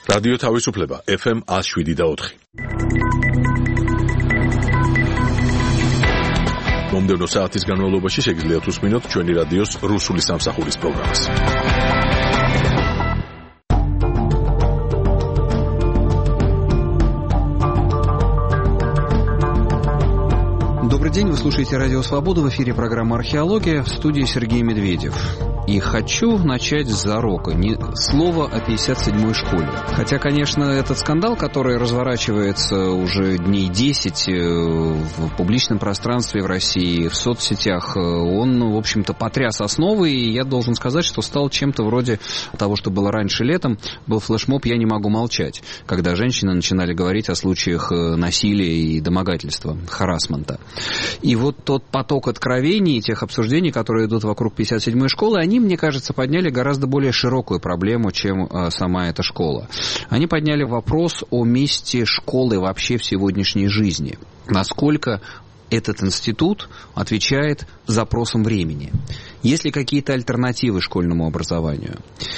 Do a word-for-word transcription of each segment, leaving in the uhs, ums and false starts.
რადიო თავისუფლება ეფ ემ one oh seven და four. მომდევნო საათის განმავლობაში შეგიძლიათ უსმინოთ ჩვენი რადიოს რუსული სამსახურის პროგრამას. Добрый день, вы слушаете Радио Свобода, в эфире программа «Археология», в студии Сергей Медведев. И хочу начать с зарока, не слова о пятьдесят седьмой школе. Хотя, конечно, этот скандал, который разворачивается уже дней десять в публичном пространстве в России, в соцсетях, он, в общем-то, потряс основы, и я должен сказать, что стал чем-то вроде того, что было раньше летом, был флешмоб «Я не могу молчать», когда женщины начинали говорить о случаях насилия и домогательства, харассмента. И вот тот поток откровений, тех обсуждений, которые идут вокруг пятьдесят седьмой школы, они, мне кажется, подняли гораздо более широкую проблему, чем а, сама эта школа. Они подняли вопрос о месте школы вообще в сегодняшней жизни. Насколько этот институт отвечает запросам времени. Есть ли какие-то альтернативы школьному образованию?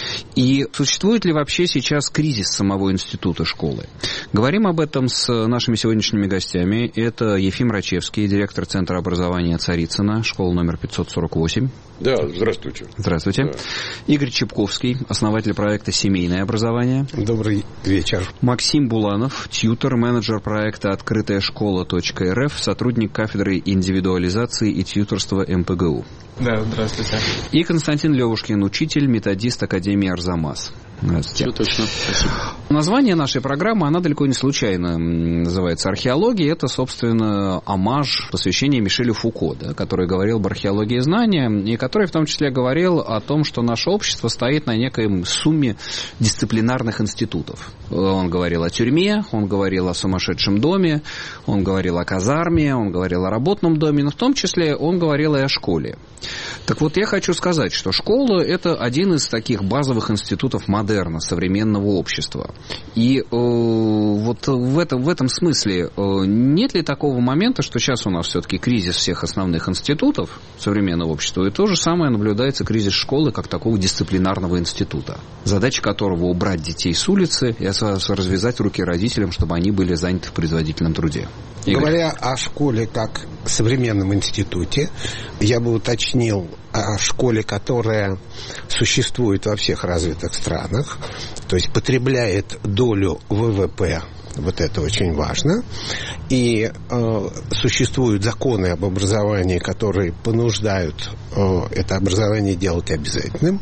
И существует ли вообще сейчас кризис самого института школы? Говорим об этом с нашими сегодняшними гостями. Это Ефим Рачевский, директор Центра образования Царицына, школа номер пятьсот сорок восемь. Да, здравствуйте. Здравствуйте. Да. Игорь Чепковский, основатель проекта «Семейное образование». Добрый вечер. Максим Буланов, тьютор, менеджер проекта «Открытая школа точка эр эф», сотрудник кафедры индивидуализации и тьюторства эм пэ гэ у. Да, здравствуйте. И Константин Левушкин, учитель, методист Академии Арзамас. Все точно. Спасибо. Название нашей программы, она далеко не случайно называется «Археология». Это, собственно, оммаж, посвящение Мишелю Фуко, да, который говорил об археологии знания, и который в том числе говорил о том, что наше общество стоит на некой сумме дисциплинарных институтов. Он говорил о тюрьме, он говорил о сумасшедшем доме, он говорил о казарме, он говорил о работном доме, но в том числе он говорил и о школе. Так вот, я хочу сказать, что школа – это один из таких базовых институтов модерна, современного общества. И э, вот в этом, в этом смысле э, нет ли такого момента, что сейчас у нас все-таки кризис всех основных институтов современного общества, и то же самое наблюдается кризис школы как такого дисциплинарного института, задача которого убрать детей с улицы и развязать руки родителям, чтобы они были заняты в производительном труде. Игорь. Говоря о школе как современном институте, я бы уточнил о школе, которая существует во всех развитых странах, то есть потребляет долю вэ вэ пэ, вот это очень важно, и э, существуют законы об образовании, которые понуждают э, это образование делать обязательным.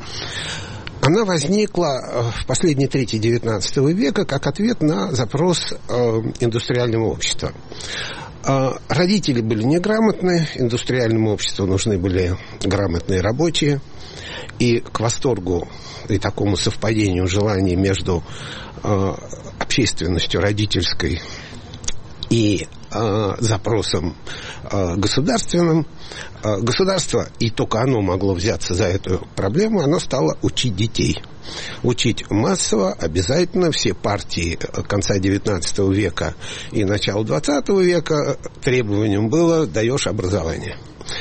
Она возникла в последней трети девятнадцатого века как ответ на запрос э, индустриального общества. Э, родители были неграмотны, индустриальному обществу нужны были грамотные рабочие, и к восторгу и такому совпадению желаний между э, общественностью родительской и э, запросом э, государственным, э, государство, и только оно могло взяться за эту проблему, оно стало учить детей. Учить массово, обязательно. Все партии конца девятнадцатого века и начала двадцатого века требованием было: даешь образование.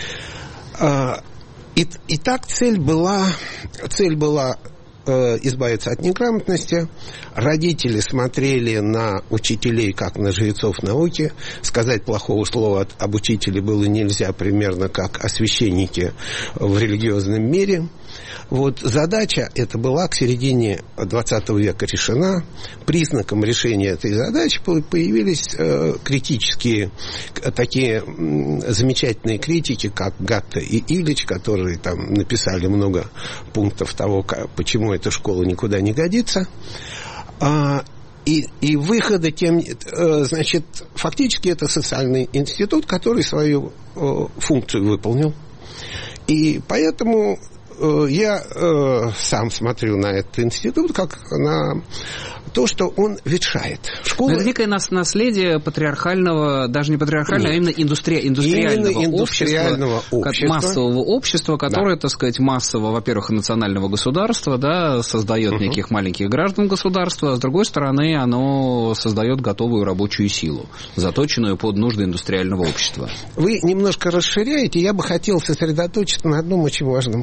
Э, и, и так цель была, цель была избавиться от неграмотности. Родители смотрели на учителей как на жрецов науки. Сказать плохого слова об учителе было нельзя, примерно как о священнике в религиозном мире. Вот задача эта была к середине двадцатого века решена. Признаком решения этой задачи появились э, критические, такие м, замечательные критики, как Гатта и Ильич, которые там написали много пунктов того, как, почему эта школа никуда не годится. А, и, и выхода тем, э, значит, фактически это социальный институт, который свою э, функцию выполнил. И поэтому я э, сам смотрю на этот институт как на то, что он ветшает. Школа... Это некое наследие патриархального, даже не патриархального, Нет. а именно индустри... индустриального, именно индустриального общества, общества, массового общества, которое, да. так сказать, массово, во-первых, национального государства, да, создает угу. неких маленьких граждан государства, а с другой стороны, оно создает готовую рабочую силу, заточенную под нужды индустриального общества. Вы немножко расширяете, я бы хотел сосредоточиться на одном очень важном пункте.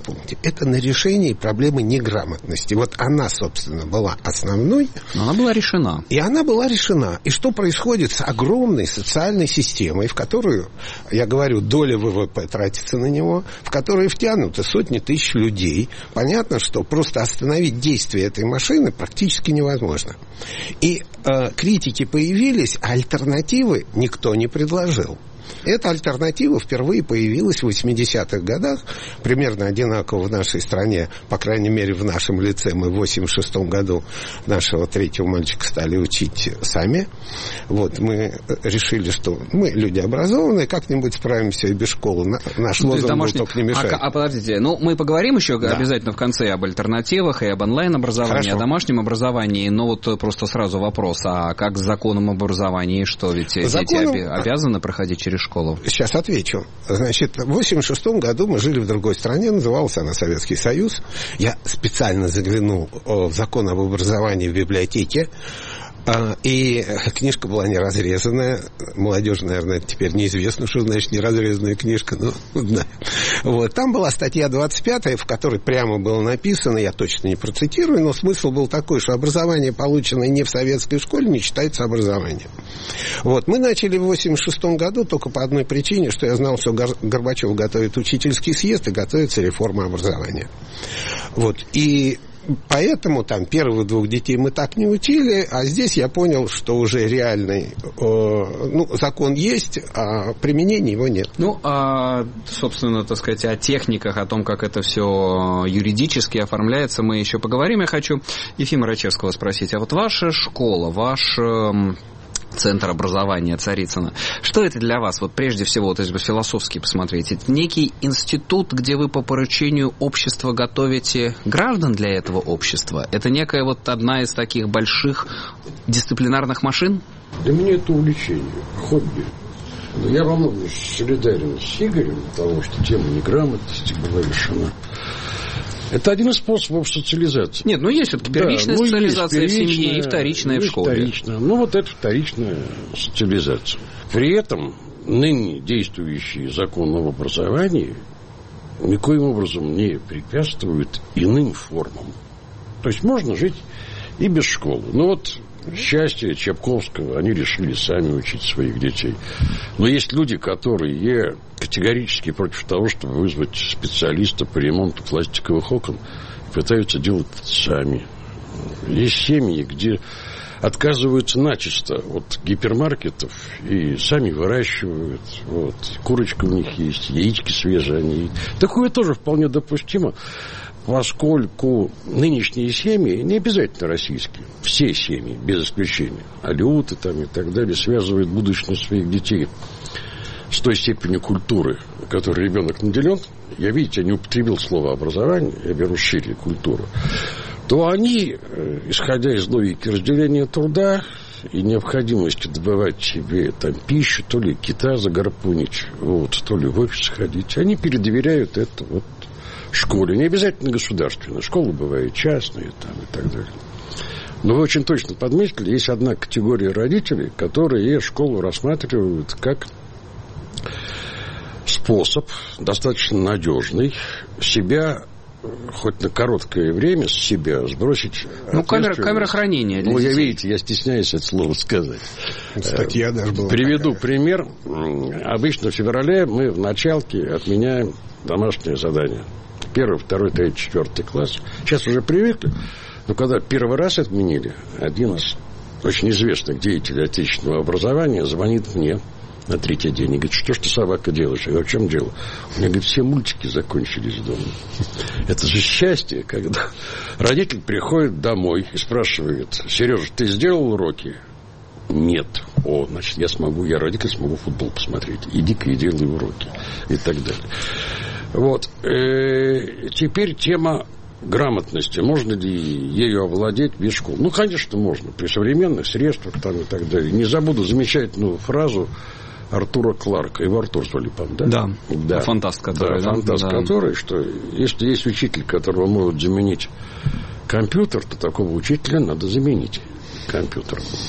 это на решении проблемы неграмотности. Вот она, собственно, была основной. Но она была решена. И она была решена. И что происходит с огромной социальной системой, в которую, я говорю, доля ВВП тратится на него, в которую втянуты сотни тысяч людей. Понятно, что просто остановить действие этой машины практически невозможно. И э, критики появились, а альтернативы никто не предложил. Эта альтернатива впервые появилась в восьмидесятых годах, примерно одинаково в нашей стране, по крайней мере, в нашем лице. Мы в восемьдесят шестом году нашего третьего мальчика стали учить сами. Вот, мы решили, что мы люди образованные, как-нибудь справимся и без школы. Наш ну, лозунг домашний... был только не мешает. А, а подождите, ну, мы поговорим еще да. обязательно в конце об альтернативах и об онлайн-образовании, Хорошо. О домашнем образовании, но вот просто сразу вопрос, а как с законом об образовании, что ведь Законом... дети обязаны проходить через школу? Сейчас отвечу. Значит, в восемьдесят шестом году мы жили в другой стране, назывался она Советский Союз. Я специально заглянул в закон об образовании в библиотеке. И книжка была не разрезанная. Молодежь, наверное, теперь неизвестно, что значит неразрезанная книжка. Но, да. Вот. Там была статья двадцать пятая, в которой прямо было написано, я точно не процитирую, но смысл был такой, что образование, полученное не в советской школе, не считается образованием. Вот. Мы начали в восемьдесят шестом году только по одной причине, что я знал, что Горбачев готовит учительский съезд и готовится реформа образования. Вот. И поэтому там первых двух детей мы так не учили, а здесь я понял, что уже реальный э, ну, закон есть, а применения его нет. Ну, а, собственно, так сказать, о техниках, о том, как это все юридически оформляется, мы еще поговорим. Я хочу Ефима Рачевского спросить, а вот ваша школа, ваш... Центр образования Царицына. Что это для вас? Вот прежде всего, то есть философски посмотреть. Это некий институт, где вы по поручению общества готовите граждан для этого общества? Это некая вот одна из таких больших дисциплинарных машин? Для меня это увлечение, хобби. Но я во многом солидарен с Игорем, потому что тема неграмотности была решена. Это один из способов социализации. Нет, ну есть все-таки первичная да, ну, социализация в семье и вторичная в школе. Вторичная. Ну вот это вторичная социализация. При этом ныне действующий закон об образовании никоим образом не препятствует иным формам. То есть можно жить и без школы. Ну вот счастье Чапковского, они решили сами учить своих детей. Но есть люди, которые категорически против того, чтобы вызвать специалиста по ремонту пластиковых окон, пытаются делать это сами. Есть семьи, где отказываются начисто от гипермаркетов и сами выращивают. Вот. Курочка у них есть, яички свежие они едят. Такое тоже вполне допустимо, поскольку нынешние семьи, не обязательно российские, все семьи, без исключения, алюты там и так далее, связывают будущность своих детей с той степенью культуры, которой ребенок наделен. Я, видите, я не употребил слово образование, я беру шире культуру. То они, исходя из логики разделения труда и необходимости добывать себе там пищу, то ли кита загарпунить, вот, то ли в офис ходить, они передоверяют это вот школе. Не обязательно государственная. Школа бывает частная там, и так далее. Но вы очень точно подметили, есть одна категория родителей, которые школу рассматривают как способ достаточно надежный себя хоть на короткое время с себя сбросить. Ну, камера, камера хранения. Ну, я, видите, я стесняюсь это слово сказать. Статья даже была. Приведу такая. пример. Обычно в феврале мы в началке отменяем домашнее задание. Первый, второй, третий, четвертый класс. Сейчас уже привыкли. Но когда первый раз отменили, один из очень известных деятелей отечественного образования звонит мне на третий день и говорит, что ж ты, собака, делаешь? Я говорю, в чем дело? У меня, говорит, все мультики закончились дома. Это же счастье, когда родитель приходит домой и спрашивает, Сережа, ты сделал уроки? Нет. О, значит, я смогу, я родитель, смогу футбол посмотреть. Иди-ка и делай уроки. И так далее. Вот. Теперь тема грамотности. Можно ли ею овладеть без школы? Ну, конечно, можно. При современных средствах там и так далее. Не забуду замечательную фразу Артура Кларка. Его Артур звали, по-моему, да? Да. да. Фантаст, который. Да, фантаст, да. который, что если есть учитель, которого могут заменить компьютер, то такого учителя надо заменить компьютером.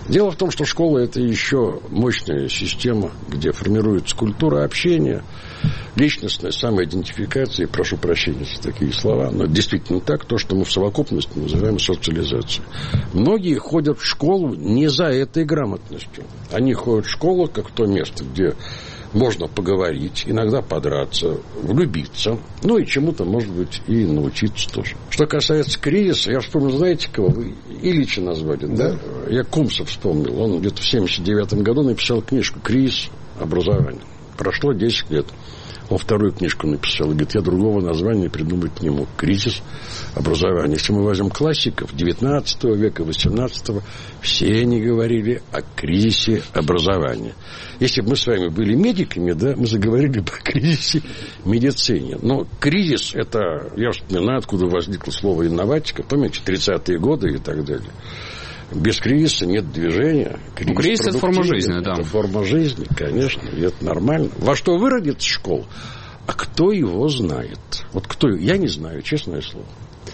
Дело в том, что школа – это еще мощная система, где формируется культура общения, личностная самоидентификация, прошу прощения за такие слова, но действительно так, то, что мы в совокупности называем социализацией. Многие ходят в школу не за этой грамотностью. Они ходят в школу как в то место, где можно поговорить, иногда подраться, влюбиться, ну и чему-то, может быть, и научиться тоже. Что касается кризиса, я вспомнил, знаете, кого вы? Ильича назвали, да? да? Я Кумса вспомнил. Он где-то в семьдесят девятом году написал книжку «Кризис образования». Прошло десять лет. Он вторую книжку написал. И говорит, я другого названия придумать не мог. «Кризис образования». Если мы возьмем классиков девятнадцатого века, восемнадцатого, все они говорили о кризисе образования. Если бы мы с вами были медиками, да, мы заговорили бы о кризисе медицине. Но кризис – это, я вспоминаю, откуда возникло слово «инноватика». Помните, тридцатые годы и так далее. Без кризиса нет движения. Кризис, ну, кризис – это форма жизни, да. Это форма жизни, конечно, и это нормально. Во что выродится школа? А кто его знает? Вот кто? Я не знаю, честное слово.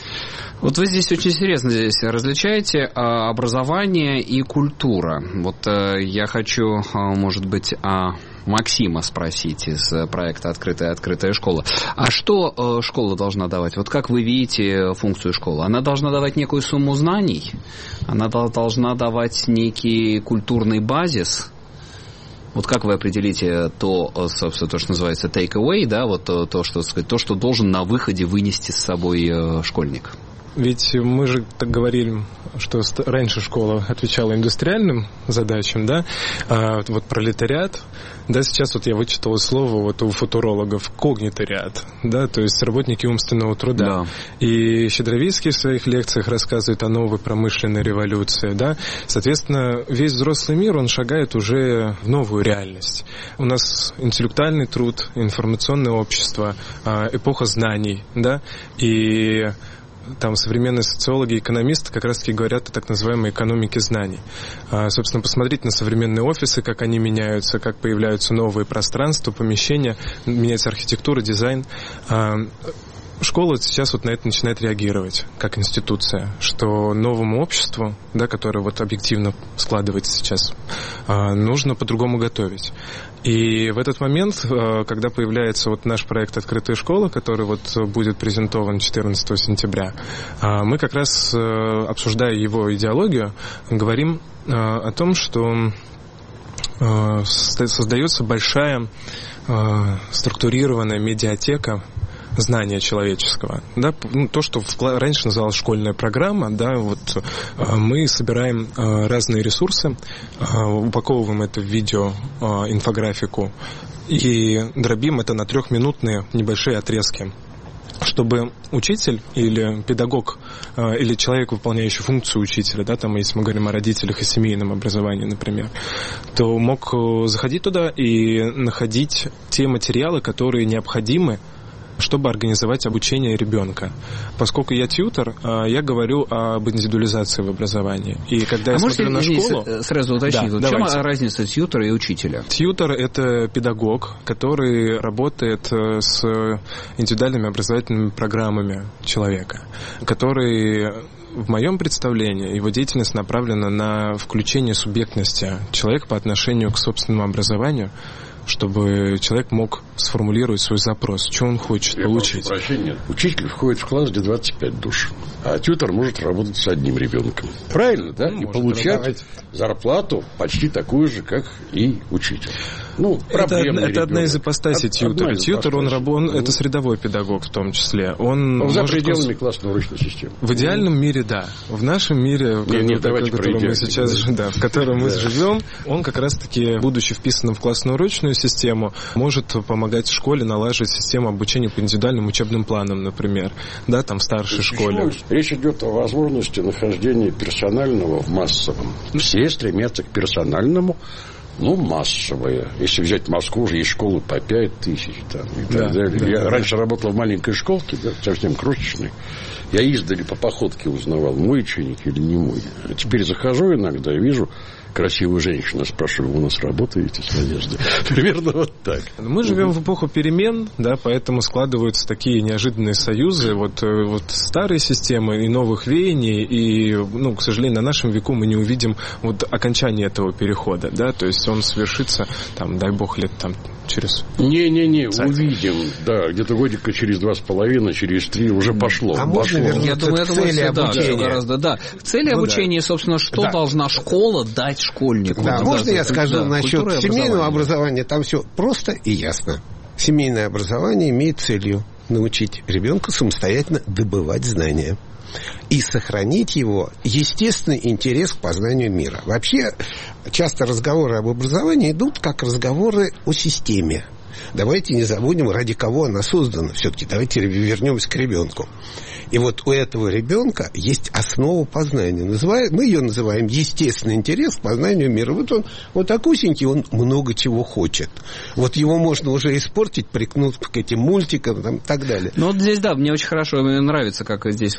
Вот вы здесь очень серьезно здесь различаете образование и культура. Вот я хочу, может быть, о Максима спросить из проекта «Открытая открытая школа». А что школа должна давать? Вот как вы видите функцию школы? Она должна давать некую сумму знаний? Она должна давать некий культурный базис? Вот как вы определите то, собственно, то, что называется take away, да, вот то, то, что, сказать, то, что должен на выходе вынести с собой школьник? Ведь мы же так говорили, что раньше школа отвечала индустриальным задачам, да, а вот пролетариат, да, сейчас вот я вычитал слово вот у футурологов когнитариат, да, то есть работники умственного труда. Да. И Щедровицкий в своих лекциях рассказывает о новой промышленной революции, да. Соответственно, весь взрослый мир, он шагает уже в новую реальность. У нас интеллектуальный труд, информационное общество, эпоха знаний, да, и там современные социологи и экономисты как раз-таки говорят о так называемой экономике знаний. А, собственно, посмотреть на современные офисы, как они меняются, как появляются новые пространства, помещения, меняется архитектура, дизайн. А, школа сейчас вот на это начинает реагировать, как институция, что новому обществу, да, которое вот объективно складывается сейчас, а, нужно по-другому готовить. И в этот момент, когда появляется вот наш проект «Открытая школа», который вот будет презентован четырнадцатого сентября, мы как раз, обсуждая его идеологию, говорим о том, что создается большая структурированная медиатека знания человеческого, да, ну, то, что в, раньше называлась школьная программа, да, вот э, мы собираем э, разные ресурсы, э, упаковываем это в видео, э, инфографику и дробим это на трехминутные небольшие отрезки, чтобы учитель или педагог, э, или человек, выполняющий функцию учителя, да, там, если мы говорим о родителях и семейном образовании, например, то мог заходить туда и находить те материалы, которые необходимы, чтобы организовать обучение ребенка. Поскольку я тьютор, я говорю об индивидуализации в образовании. И когда а я смотрю на школу... Сразу уточнить, да, в чем разница тьютора и учителя? Тьютор — это педагог, который работает с индивидуальными образовательными программами человека, который... В моем представлении его деятельность направлена на включение субъектности человека по отношению к собственному образованию, чтобы человек мог сформулировать свой запрос, что он хочет Я получить. Прошу прощения. Учитель входит в класс, где двадцать пять душ, а тьютор может работать с одним ребенком. Правильно, да? Ну, и получать продавать зарплату почти такую же, как и учитель. Ну, это, это одна из ипостасей тьютора. Тьютор, он, он, это средовой педагог в том числе. Он за пределами классно-урочной системы. В идеальном мире, да. В нашем мире, не, не, в котором мы сейчас, да, в котором мы живем, он как раз-таки, будучи вписанным в классно-урочную систему, может помогать школе налаживать систему обучения по индивидуальным учебным планам, например, да, там в старшей школе. Речь идет о возможности нахождения персонального в массовом. Все стремятся к персональному. Ну, массовые. Если взять Москву, уже есть школы по пять тысяч там, и так да, далее. Да, Я да, раньше да. работал в маленькой школке, да, совсем крошечной. Я издали по походке узнавал, мой ученик или не мой. А теперь захожу иногда и вижу красивую женщину спрашиваю, вы у нас работаете с Надеждой? Примерно вот так. Мы живем в эпоху перемен, да, поэтому складываются такие неожиданные союзы. Вот, вот старые системы и новых веяний, и, ну, к сожалению, на нашем веку мы не увидим вот окончания этого перехода, да, то есть он свершится, там, дай бог, лет там через... Не-не-не, увидим, да, где-то годика через два с половиной, через три уже пошло. А можно вернуться я думаю, к я думаю, цели да, обучения? Гораздо, да. К цели Ну, обучения, да. собственно, что Да. должна школа дать школьнику? Да, Да, можно да, я да, скажу да, насчет культура и семейного образования? образования? Там все просто и ясно. Семейное образование имеет целью научить ребенка самостоятельно добывать знания и сохранить его естественный интерес к познанию мира. Вообще, часто разговоры об образовании идут как разговоры о системе. Давайте не забудем, ради кого она создана. Все-таки давайте вернемся к ребенку. И вот у этого ребенка есть основа познания. Называем, мы ее называем естественный интерес к познанию мира. Вот он вот такусенький, он много чего хочет. Вот его можно уже испортить, прикнув к этим мультикам там, и так далее. Ну, вот здесь, да, мне очень хорошо, мне нравится, как здесь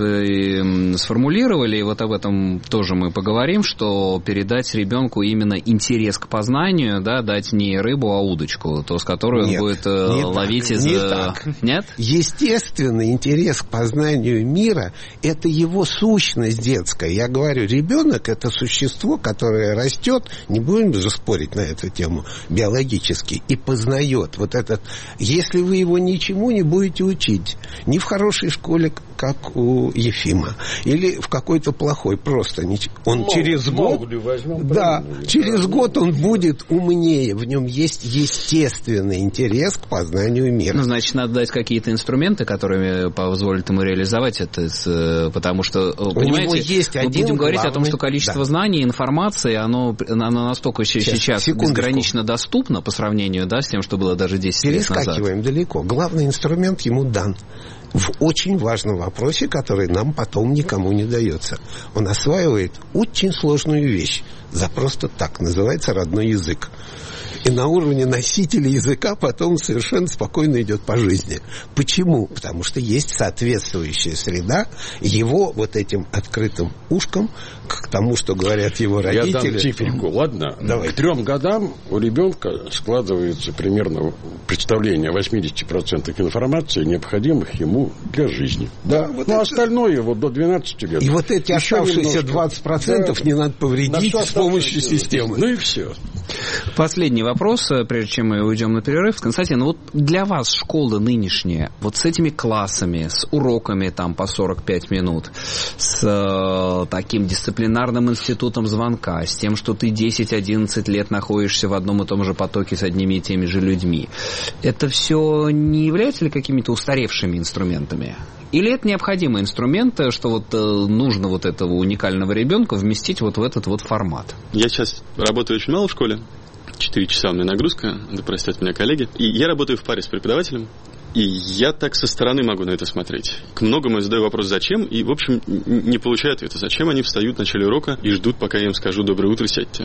вы сформулировали, и вот об этом тоже мы поговорим, что передать ребенку именно интерес к познанию, да, дать не рыбу, а удочку, то, с которой Нет, он будет не ловить так, из... не так. Нет? Естественный интерес к познанию мира – это его сущность детская. Я говорю, ребенок – это существо, которое растет, не будем же спорить на эту тему, биологически, и познает вот этот... Если вы его ничему не будете учить, ни в хорошей школе, как у Ефима, или в какой-то плохой, просто ничего. Он Мол, через год... возьмем, Да, через год он будет умнее, в нем есть естественный интерес к познанию мира. Ну, значит, надо дать какие-то инструменты, которыми позволят ему реализовать это, потому что, понимаете, него есть мы один будем говорить о том, главный- что количество да. знаний, информации, оно, оно настолько сейчас, сейчас секундочку. безгранично доступно по сравнению, да, с тем, что было даже десять лет назад. Перескакиваем далеко. Главный инструмент ему дан в очень важном вопросе, который нам потом никому не дается. Он осваивает очень сложную вещь за просто так, называется родной язык. И на уровне носителя языка потом совершенно спокойно идет по жизни. Почему? Потому что есть соответствующая среда его вот этим открытым ушком к тому, что говорят его родители. Я дам циферку, ладно? Давай. К трем годам у ребенка складывается примерно представление восемьдесят процентов информации, необходимых ему для жизни. Да, Да, вот ну, это... остальное вот до двенадцати лет. И вот эти Еще оставшиеся немножко. двадцать процентов Да. не надо На повредить всё с помощью оставшееся. системы. Ну и все. Последний вопрос, прежде чем мы уйдем на перерыв. Константин, вот для вас школа нынешняя, вот с этими классами, с уроками там по сорок пять минут, с э, таким дисциплинарным институтом звонка, с тем, что ты десять-одиннадцать лет находишься в одном и том же потоке с одними и теми же людьми, это все не является ли какими-то устаревшими инструментами? Или это необходимый инструмент, что вот э, нужно вот этого уникального ребенка вместить вот в этот вот формат? Я сейчас работаю очень мало в школе. Четыре часа у меня нагрузка, да простят меня коллеги. И я работаю в паре с преподавателем. И я так со стороны могу на это смотреть. К многому я задаю вопрос «зачем?» и, в общем, не получаю ответа. Зачем они встают в начале урока и ждут, пока я им скажу «доброе утро, сядьте»?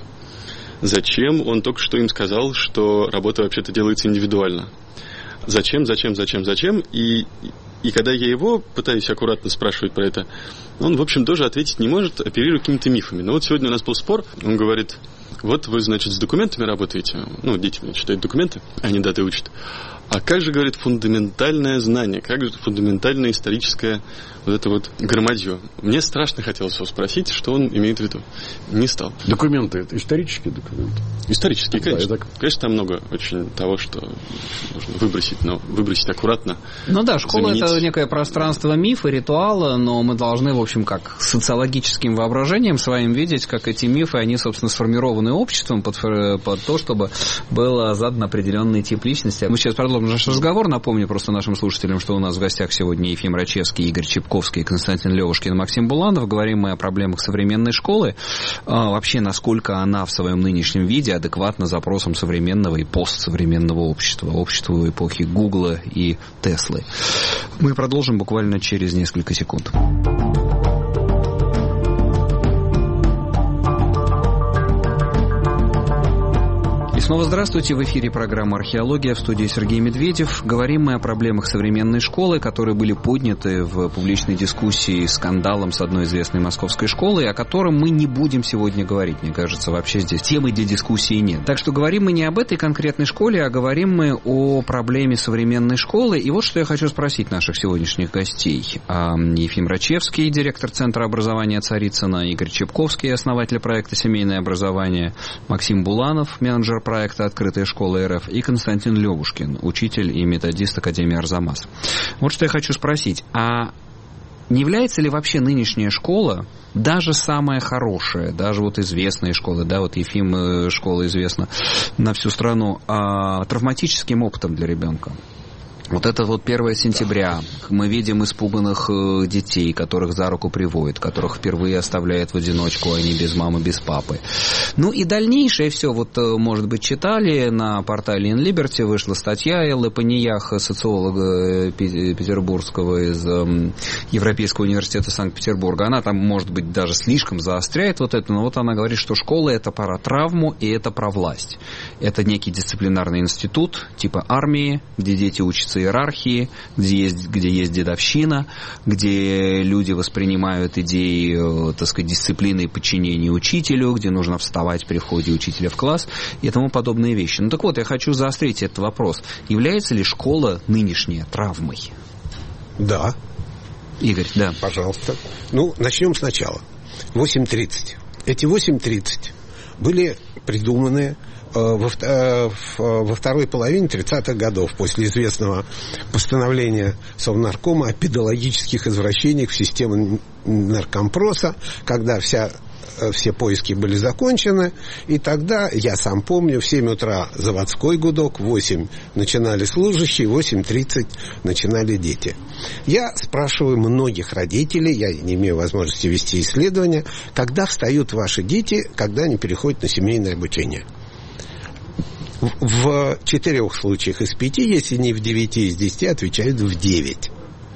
Зачем он только что им сказал, что работа вообще-то делается индивидуально? Зачем, зачем, зачем, зачем? И, и когда я его пытаюсь аккуратно спрашивать про это, он, в общем, тоже ответить не может, оперируя какими-то мифами. Но вот сегодня у нас был спор, он говорит... Вот вы, значит, с документами работаете. Ну, дети читают документы, они даты учат. А как же, говорит, фундаментальное знание? Как же фундаментальное историческое вот это вот громадье? Мне страшно хотелось его спросить, что он имеет в виду. Не стал. Документы – это исторические документы? Исторические, Да, конечно. это- Конечно, там много очень того, что можно выбросить, но выбросить аккуратно. Ну да, школа заменить. это некое пространство мифа, ритуала, но мы должны, в общем, как социологическим воображением своим видеть, как эти мифы, они, собственно, сформированы обществом под, под то, чтобы был задан определенный тип личности. Мы сейчас продолжим наш разговор. Напомню просто нашим слушателям, что у нас в гостях сегодня Ефим Рачевский, Игорь Чепковский, Константин Левушкин, Максим Буланов. Говорим мы о проблемах современной школы. А, вообще, насколько она в своем нынешнем виде адекватна запросам современного и постсовременного общества. Общества эпохи Гугла и Теслы. Мы продолжим буквально через несколько секунд. Снова здравствуйте. В эфире программа «Археология», в студии Сергей Медведев. Говорим мы о проблемах современной школы, которые были подняты в публичной дискуссии скандалом с одной известной московской школой, о котором мы не будем сегодня говорить. Мне кажется, вообще здесь темы для дискуссии нет. Так что говорим мы не об этой конкретной школе, а говорим мы о проблеме современной школы. И вот что я хочу спросить наших сегодняшних гостей. Ефим Рачевский, директор Центра образования Царицына, Игорь Чепковский, основатель проекта «Семейное образование», Максим Буланов, менеджер проекта проекта «Открытая школа РФ», и Константин Левушкин, учитель и методист Академии Арзамас. Вот что я хочу спросить. А не является ли вообще нынешняя школа, даже самая хорошая, даже вот известные школы, да, вот Ефим школа известна на всю страну, а, травматическим опытом для ребенка? Вот это вот первое сентября. Мы видим испуганных детей, которых за руку приводят, которых впервые оставляют в одиночку, они без мамы, без папы. Ну и дальнейшее все, вот, может быть, читали, на портале In Liberty вышла статья Эллы Паниях, социолога петербургского из Европейского университета Санкт-Петербурга. Она там, может быть, даже слишком заостряет вот это, но вот она говорит, что школа — это про травму и это про власть. Это некий дисциплинарный институт, типа армии, где дети учатся иерархии, где есть, где есть дедовщина, где люди воспринимают идеи, так сказать, дисциплины и подчинения учителю, где нужно вставать при входе учителя в класс и тому подобные вещи. Ну так вот, я хочу заострить этот вопрос. Является ли школа нынешняя травмой? Да. Игорь, да. Пожалуйста. Ну, начнем сначала. восемь тридцать. Эти восемь тридцать были придуманы Во, во второй половине тридцатых годов, после известного постановления Совнаркома о педагогических извращениях в системе наркомпроса, когда вся, все поиски были закончены, и тогда, я сам помню, в семь утра заводской гудок, в восемь начинали служащие, в восемь тридцать начинали дети. Я спрашиваю многих родителей, я не имею возможности вести исследования, когда встают ваши дети, когда они переходят на семейное обучение. В четырех случаях из пяти, если не в девяти из десяти, отвечают в девять.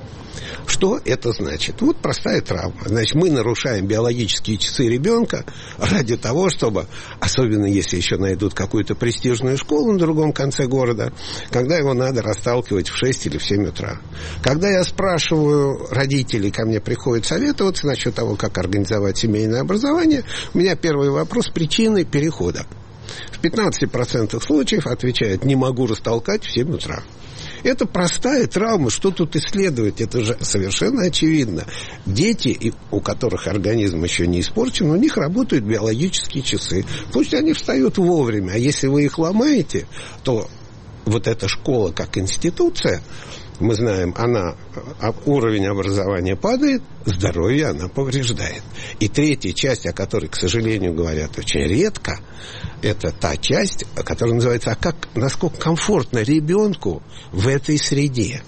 Что это значит? Вот простая травма. Значит, мы нарушаем биологические часы ребенка ради того, чтобы, особенно если еще найдут какую-то престижную школу на другом конце города, когда его надо расталкивать в шесть или в семь утра. Когда я спрашиваю родителей, ко мне приходят советоваться насчет того, как организовать семейное образование, у меня первый вопрос – причины перехода. В пятнадцати процентах случаев отвечают: не могу растолкать в семь утра. Это простая травма, что тут исследовать? Это же совершенно очевидно. Дети, у которых организм еще не испорчен, у них работают биологические часы. Пусть они встают вовремя, а если вы их ломаете, то вот эта школа как институция, мы знаем, она, уровень образования падает, здоровье она повреждает. И третья часть, о которой, к сожалению, говорят очень редко, это та часть, которая называется, а как, насколько комфортно ребенку в этой среде.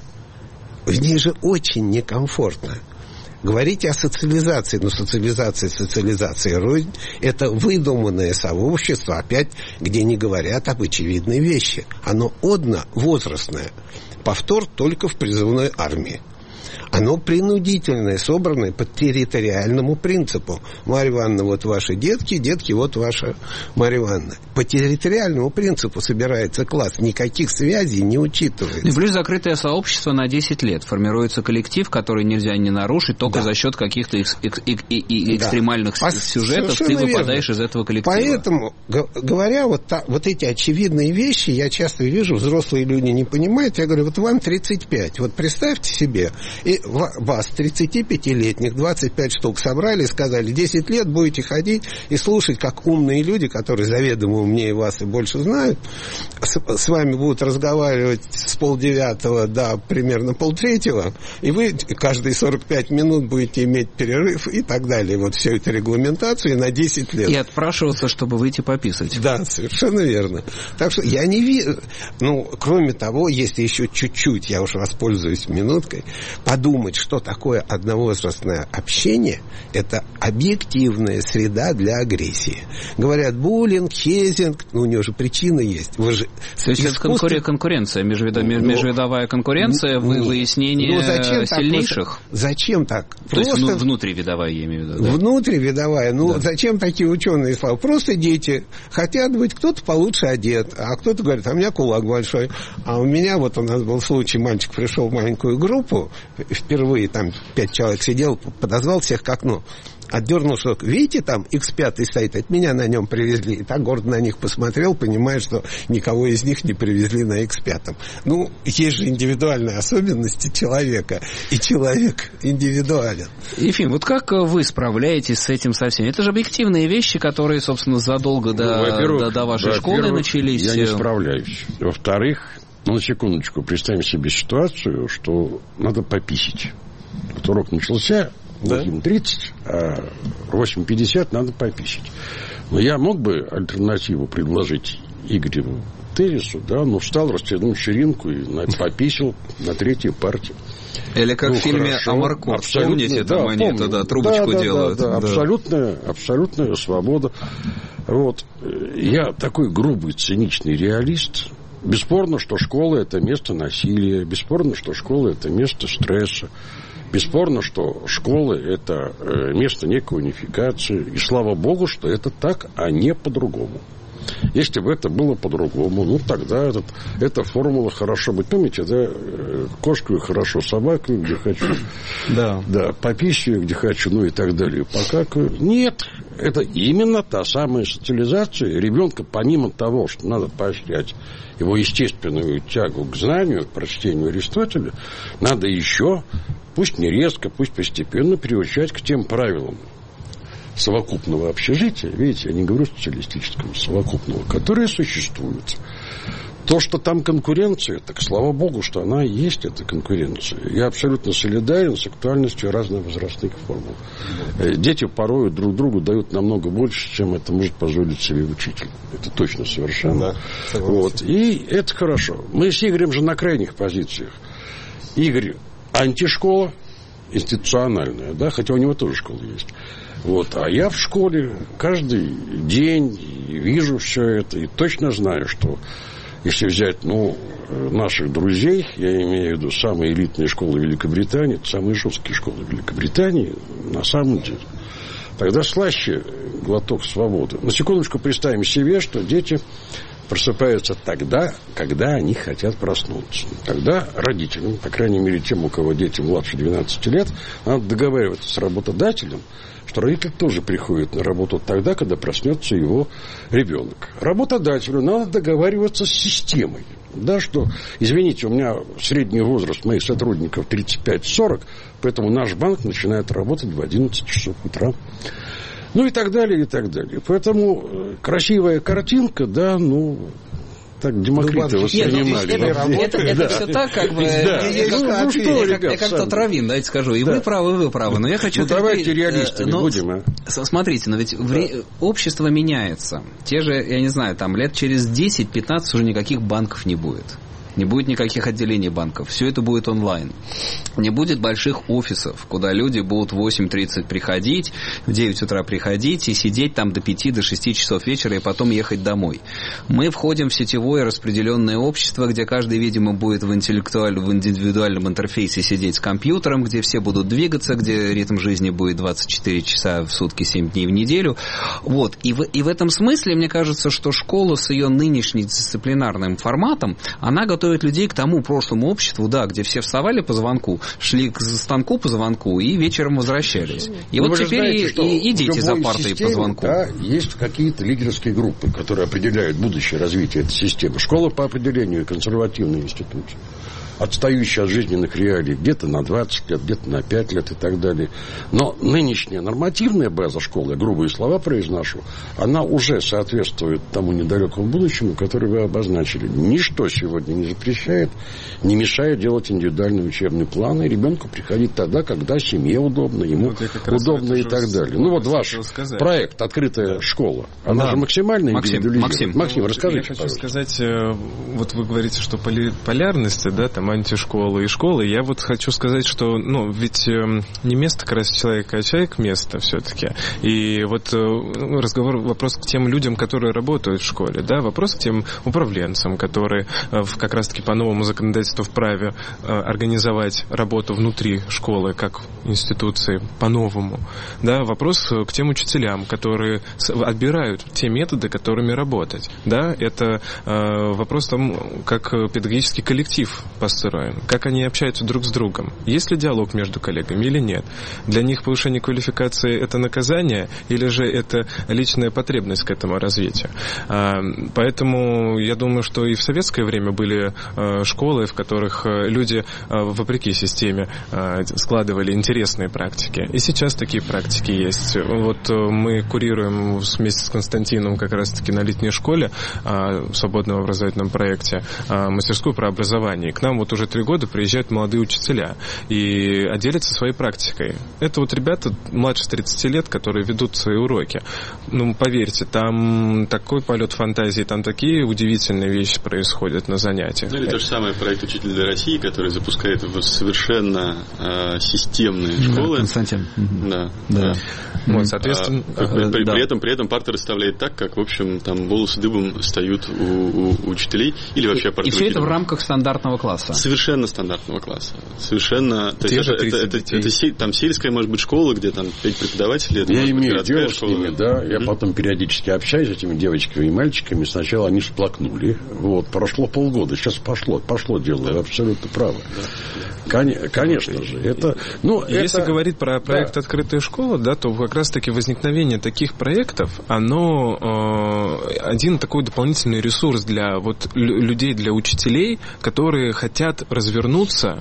В ней же очень некомфортно. Говорите о социализации, но социализация, социализация, рознь – это выдуманное сообщество, опять, где не говорят об очевидной вещи. Оно одновозрастное. Повтор только в призывной армии. Оно принудительное, собранное по территориальному принципу. Марья Ивановна, вот ваши детки, детки, вот ваша Марья Ивановна. По территориальному принципу собирается класс, никаких связей не учитывается. И плюс закрытое сообщество на десять лет. Формируется коллектив, который нельзя не нарушить, только да. за счет каких-то экс- экс- экс- экс- экстремальных да. сюжетов ты выпадаешь верно. Из этого коллектива. Поэтому, говоря вот, та, вот эти очевидные вещи, я часто вижу, взрослые люди не понимают, я говорю, вот вам тридцать пять, вот представьте себе, и вас, тридцатипятилетних, двадцать пять штук собрали и сказали, десять лет будете ходить и слушать, как умные люди, которые заведомо умнее вас и больше знают, с, с вами будут разговаривать с полдевятого до примерно полтретьего, и вы каждые сорок пять минут будете иметь перерыв и так далее. Вот всю эту регламентацию на десять лет. И отпрашиваться, чтобы выйти пописать. Да, совершенно верно. Так что я не вижу... Ну, кроме того, если еще чуть-чуть, я уж воспользуюсь минуткой, подумайте, думать, что такое одновозрастное общение, это объективная среда для агрессии. Говорят, буллинг, хейзинг, ну, у него же причина есть. Вы же То есть искусство... это конкуренция, межвидо... ну, межвидовая конкуренция, ну, выяснение ну, зачем сильнейших? Так, зачем так? То Просто... есть внутривидовая, я имею в виду. Да? Внутривидовая. Ну, да. Зачем такие ученые слова? Просто дети хотят быть, кто-то получше одет, а кто-то говорит, а у меня кулак большой. А у меня, вот у нас был случай, мальчик пришел в маленькую группу, впервые там пять человек сидел, подозвал всех к окну, отдернул шок. Видите, там икс пять стоит, от меня на нем привезли. И так гордо на них посмотрел, понимая, что никого из них не привезли на икс пять. Ну, есть же индивидуальные особенности человека, и человек индивидуален. Ефим, вот как вы справляетесь с этим со всеми? Это же объективные вещи, которые, собственно, задолго до, ну, до, до вашей школы начались. Я не справляюсь. Во-вторых, ну, на секундочку, представим себе ситуацию, что надо пописить. Вот урок начался в восемь тридцать, а в восемь пятьдесят надо пописить. Но я мог бы альтернативу предложить Игорю Террису, да, но встал, растянул ширинку и пописил на третьей партии. Или как ну, в фильме «Амаркорд», помните, там да, они помню. Да, трубочку да, делают. Да, да, да. Абсолютная, абсолютная свобода. Вот. Я такой грубый, циничный реалист. Бесспорно, что школа – это место насилия. Бесспорно, что школа – это место стресса. Бесспорно, что школа – это место некой унификации. И слава богу, что это так, а не по-другому. Если бы это было по-другому, ну, тогда этот, эта формула хорошо быть. Помните, да, кошку хорошо, собаку где хочу, да, да, попищу где хочу, ну и так далее, покакаю. Нет, это именно та самая социализация. Ребенка, помимо того, что надо поощрять его естественную тягу к знанию, к прочтению Аристотеля, надо еще, пусть не резко, пусть постепенно, приучать к тем правилам совокупного общежития, видите, я не говорю социалистического, совокупного, которые существуют. То, что там конкуренция, так слава богу, что она и есть, эта конкуренция. Я абсолютно солидарен с актуальностью разных возрастных формул. Дети порой друг другу дают намного больше, чем это может позволить себе учитель. Это точно совершенно. Да, вот. И это хорошо. Мы с Игорем же на крайних позициях. Игорь антишкола, институциональная, да, хотя у него тоже школа есть. Вот. А я в школе каждый день вижу все это и точно знаю, что если взять, ну, наших друзей, я имею в виду самые элитные школы Великобритании, самые жесткие школы Великобритании, на самом деле, тогда слаще глоток свободы. На секундочку представим себе, что дети просыпаются тогда, когда они хотят проснуться. Тогда родителям, по крайней мере тем, у кого дети младше двенадцати лет, надо договариваться с работодателем, что родитель тоже приходит на работу тогда, когда проснется его ребенок. Работодателю надо договариваться с системой. Да, что, извините, у меня средний возраст моих сотрудников тридцать пять сорок, поэтому наш банк начинает работать в одиннадцать часов утра. Ну и так далее, и так далее. Поэтому красивая картинка, да, ну... Так Демокриты ну, воспринимали. Нет, ну, это, это, да. это все так, как бы... Да. Я, ну, как, ну, что, я, ребят, как, я как тот Раввин, давайте скажу. И да. вы правы, и вы правы. Но я хочу... Ну, давайте реалистами но, будем, а. Смотрите, но ведь да. вре... общество меняется. Те же, я не знаю, там лет через десять-пятнадцать уже никаких банков не будет. Не будет никаких отделений банков. Все это будет онлайн. Не будет больших офисов, куда люди будут в восемь тридцать приходить, в девять утра приходить и сидеть там до пяти, до шести часов вечера и потом ехать домой. Мы входим в сетевое распределенное общество, где каждый, видимо, будет в, интеллектуальном, в индивидуальном интерфейсе сидеть с компьютером, где все будут двигаться, где ритм жизни будет двадцать четыре часа в сутки, семь дней в неделю. Вот. И в, и в этом смысле, мне кажется, что школа с ее нынешним дисциплинарным форматом, она готовит готовит людей к тому прошлому обществу, да, где все вставали по звонку, шли к станку по звонку и вечером возвращались. И ну, вот теперь знаете, и, и дети за партой системе, по звонку. Да, есть какие-то лидерские группы, которые определяют будущее развитие этой системы. Школа по определению консервативный институт, отстающий от жизненных реалий где-то на двадцать лет, где-то на пять лет и так далее. Но нынешняя нормативная база школы, я грубые слова произношу, она уже соответствует тому недалекому будущему, которое вы обозначили. Ничто сегодня не запрещает, не мешает делать индивидуальные учебные планы, и ребенку приходить тогда, когда семье удобно, ему вот удобно и так далее. Ну вот ваш проект «Открытая да. школа», она да. же максимально индивидуализирована. Максим, Максим, расскажите, я хочу пожалуйста. сказать, вот вы говорите, что поли- полярности, да, там антишколы и школы. Я вот хочу сказать, что, ну, ведь э, не место как раз человека, а человек место все-таки. И вот э, разговор, вопрос к тем людям, которые работают в школе, да, вопрос к тем управленцам, которые э, как раз-таки по новому законодательству вправе э, организовать работу внутри школы как институции по-новому, да, вопрос к тем учителям, которые отбирают те методы, которыми работать, да, это э, вопрос там, как педагогический коллектив построен, как они общаются друг с другом, есть ли диалог между коллегами или нет, для них повышение квалификации это наказание или же это личная потребность к этому развитию, э, поэтому я думаю, что и в советское время были э, школы, в которых э, люди э, вопреки системе э, складывали интересные практики. И сейчас такие практики есть. Вот мы курируем вместе с Константином как раз-таки на летней школе э, в свободном образовательном проекте э, мастерскую про образование. И к нам вот уже три года приезжают молодые учителя и делятся своей практикой. Это вот ребята младше тридцати лет, которые ведут свои уроки. Ну, поверьте, там такой полет фантазии, там такие удивительные вещи происходят на занятиях. Ну, или то же самое проект «Учитель для России», который запускает совершенно э, системные школы. Да, Константин. Да. Да. Вот, соответственно, а, при, при, да. при этом, при этом парты расставляет так, как, в общем, там волосы дыбом встают у, у, у учителей или вообще парты. И все это в рамках стандартного класса. Совершенно стандартного класса. Совершенно. То есть это, это, это, это, это там сельская, может быть, школа, где там пять преподавателей. Это, я может имею быть, дело с школа. ними, да. Я mm-hmm. потом периодически общаюсь с этими девочками и мальчиками. Сначала они всплакнули. Вот, прошло полгода. Сейчас пошло, пошло дело. Да. Вы абсолютно правы. Да. Кон- конечно же. Это, ну, Если это... говорить про проект да. «Открытая школа», да, то как раз-таки возникновение таких проектов, оно э, один такой дополнительный ресурс для вот, людей, для учителей, которые хотят развернуться,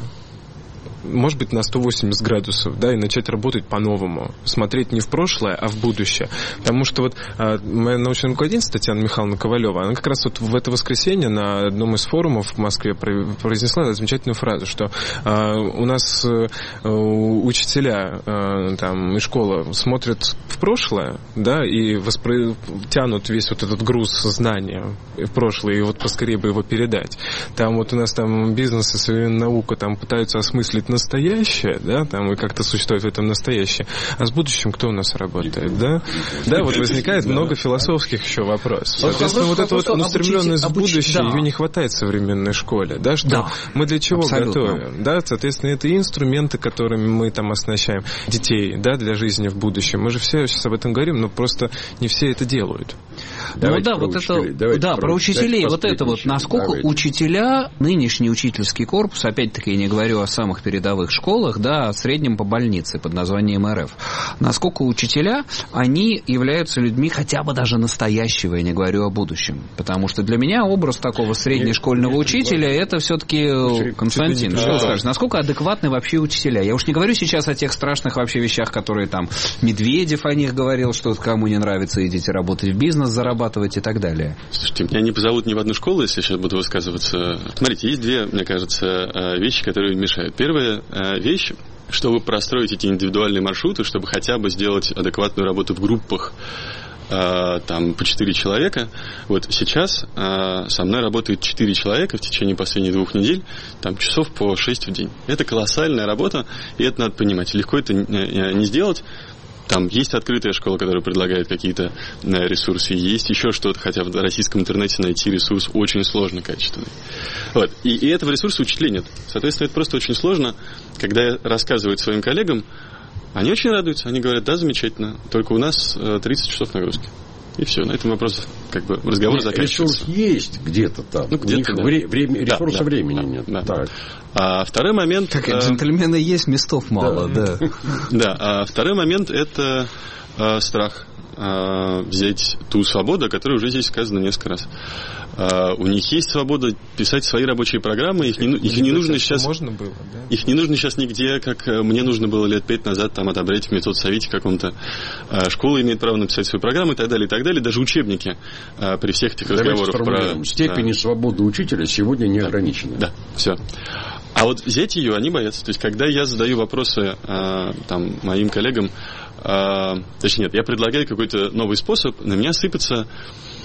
может быть, на сто восемьдесят градусов, да, и начать работать по-новому, смотреть не в прошлое, а в будущее. Потому что вот а, моя научная руководительница Татьяна Михайловна Ковалева, она как раз вот в это воскресенье на одном из форумов в Москве произнесла замечательную фразу, что а, у нас а, учителя а, там, и школа смотрят в прошлое, да, и воспро... тянут весь вот этот груз знания в прошлое, и вот поскорее бы его передать. Там вот у нас там бизнес и современная наука там пытаются осмыслить настоящее, да, там и как-то существует в этом настоящее. А с будущим кто у нас работает, да? Да, вот возникает много философских еще вопросов. Соответственно, вот эта вот устремленность в будущее, ее не хватает в современной школе, да, что мы для чего готовим, да, соответственно, это и инструменты, которыми мы там оснащаем детей, да, для жизни в будущем. Мы же все сейчас об этом говорим, но просто не все это делают. Ну да, вот это, да, про учителей, вот это вот, насколько учителя, нынешний учительский корпус, опять-таки я не говорю о самых передовых школах, да, о среднем по больнице под названием эр эф, насколько учителя, они являются людьми хотя бы даже настоящего, я не говорю о будущем, потому что для меня образ такого среднешкольного учителя, это все-таки, Константин, что вы скажете, насколько адекватны вообще учителя? Я уж не говорю сейчас о тех страшных вообще вещах, которые там Медведев о них говорил, что кому не нравится, идите работать в бизнес, зарабатывать и так далее. Слушайте, меня не позовут ни в одну школу, если я сейчас буду высказываться. Смотрите, есть две, мне кажется, вещи, которые мешают. Первая вещь, чтобы простроить эти индивидуальные маршруты, чтобы хотя бы сделать адекватную работу в группах, там по четыре человека. Вот сейчас со мной работает четыре человека в течение последних двух недель, там часов по шесть в день. Это колоссальная работа, и это надо понимать. Легко это не сделать. Там есть открытая школа, которая предлагает какие-то ресурсы, есть еще что-то, хотя в российском интернете найти ресурс очень сложно качественный. Вот. И, и этого ресурса учителей нет. Соответственно, это просто очень сложно. Когда я рассказываю своим коллегам, они очень радуются, они говорят, да, замечательно, только у нас тридцать часов нагрузки. И все, на этом вопрос, как бы, разговор заканчивается. Ресурс есть где-то там. Ну, где-то, да. вре- время, да, ресурса да, времени да, нет. Да. Так. А второй момент... Как э... джентльмены есть, местов мало, да. Да, да. А второй момент – это э, страх э, взять ту свободу, о которой уже здесь сказано несколько раз. Uh, у них есть свобода писать свои рабочие программы, их не, их не нужно сейчас, можно было, да? Их не нужно сейчас нигде, как мне нужно было лет пять назад там одобрять в методсовете каком-то. Uh, школа имеет право написать свою программу и так далее, и так далее. Даже учебники uh, при всех этих Давайте разговорах про степени да. свободы учителя сегодня не ограничена. Да, все. А вот взять ее они боятся. То есть, когда я задаю вопросы uh, там, моим коллегам, uh, точнее нет, я предлагаю какой-то новый способ, на меня сыпется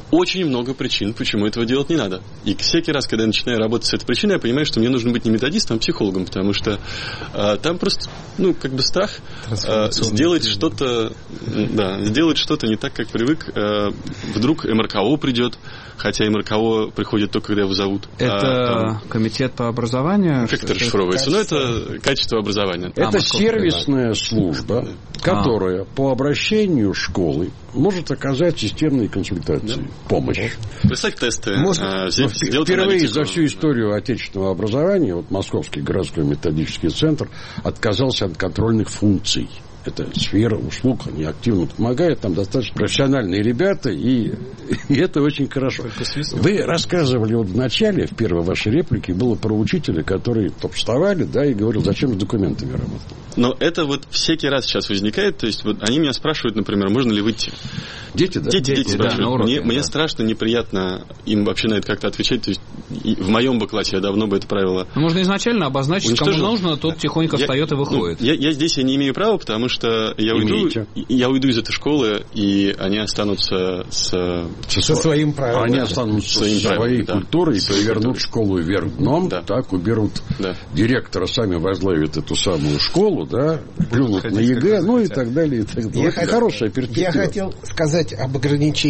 очень много причин, почему этого делать не надо. И всякий раз, когда я начинаю работать с этой причиной, я понимаю, что мне нужно быть не методистом, а психологом, потому что а, там просто, ну, как бы страх а, сделать что-то, да, сделать что-то не так, как привык. А, вдруг эм эр ка о придет, хотя эм эр ка о приходит только, когда его зовут. Это а, там... комитет по образованию? Как это расшифровывается? Ну, это качество образования. Это а, сервисная да. служба, которая а. по обращению школы может оказать системные консультации, да. помощь. Писать тесты. Может, а, взять, впервые аналитику. За всю историю отечественного образования вот Московский городской методический центр отказался от контрольных функций. Это сфера услуг, они активно помогают, там достаточно профессиональные ребята, и, и это очень хорошо. Вы рассказывали вот в начале, в первой вашей реплике, было про учителя, которые топ вставали, да, и говорил, зачем с документами работать. Но это вот всякий раз сейчас возникает, то есть вот они меня спрашивают, например, можно ли выйти. Дети, да? Дети, дети, дети да, спрашивают. уроке, мне, да. мне страшно, неприятно им вообще на это как-то отвечать. То есть в моем бы классе я давно бы это правило... Ну, можно изначально обозначить, уничтожил. Кому нужно, тот тихонько я, встает и выходит. Ну, я, я здесь я не имею права, потому что я уйду, я уйду из этой школы, и они останутся с... Со, со своим правом. Они останутся со своей правом, культурой да. и перевернут школу вверх дном, да. так уберут да. директора, сами возглавят эту самую школу, да, плюнут на ЕГЭ, ну и так далее, и так далее. Это хорошая перспектива. Я хотел сказать об ограничении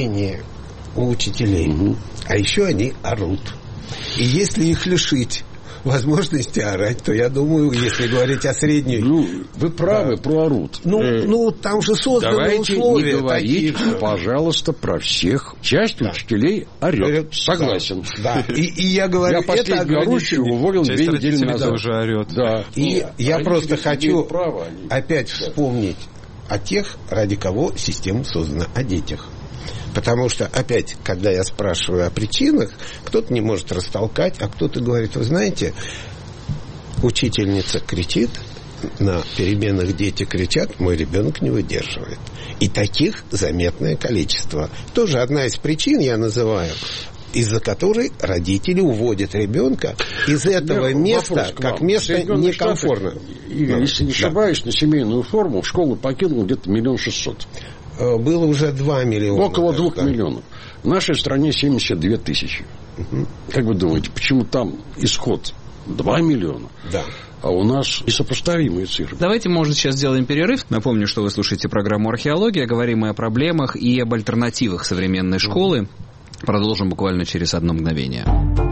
у учителей. Угу. А еще они орут. И если их лишить возможности орать, то я думаю, если говорить о средней... Ну, вы правы, да. про орут. Ну, э, ну, там же созданы давайте условия. Давайте не говорить, такие, пожалуйста, про всех. Часть да. учителей орет. Согласен. Да. Да. И, и я говорю, я последнюю орущую уволил две недели назад. Уже орет. Да. И ну, я просто хочу право, они... опять да. вспомнить о тех, ради кого система создана, о детях. Потому что, опять, когда я спрашиваю о причинах, кто-то не может растолкать, а кто-то говорит, вы знаете, учительница кричит, на переменах дети кричат, мой ребенок не выдерживает. И таких заметное количество. Тоже одна из причин, я называю, из-за которой родители уводят ребенка из этого я места, как место некомфортно. Если не ошибаюсь, да. на семейную форму в школу покинул где-то миллион шестьсот. Было уже два миллиона. Около двух да. миллионов. В нашей стране семьдесят две тысячи. Угу. Как вы думаете, почему там исход два миллиона? Да. А у нас несопоставимые цифры. Давайте, может, сейчас сделаем перерыв. Напомню, что вы слушаете программу «Археология». Говорим мы о проблемах и об альтернативах современной школы. Продолжим буквально через одно мгновение.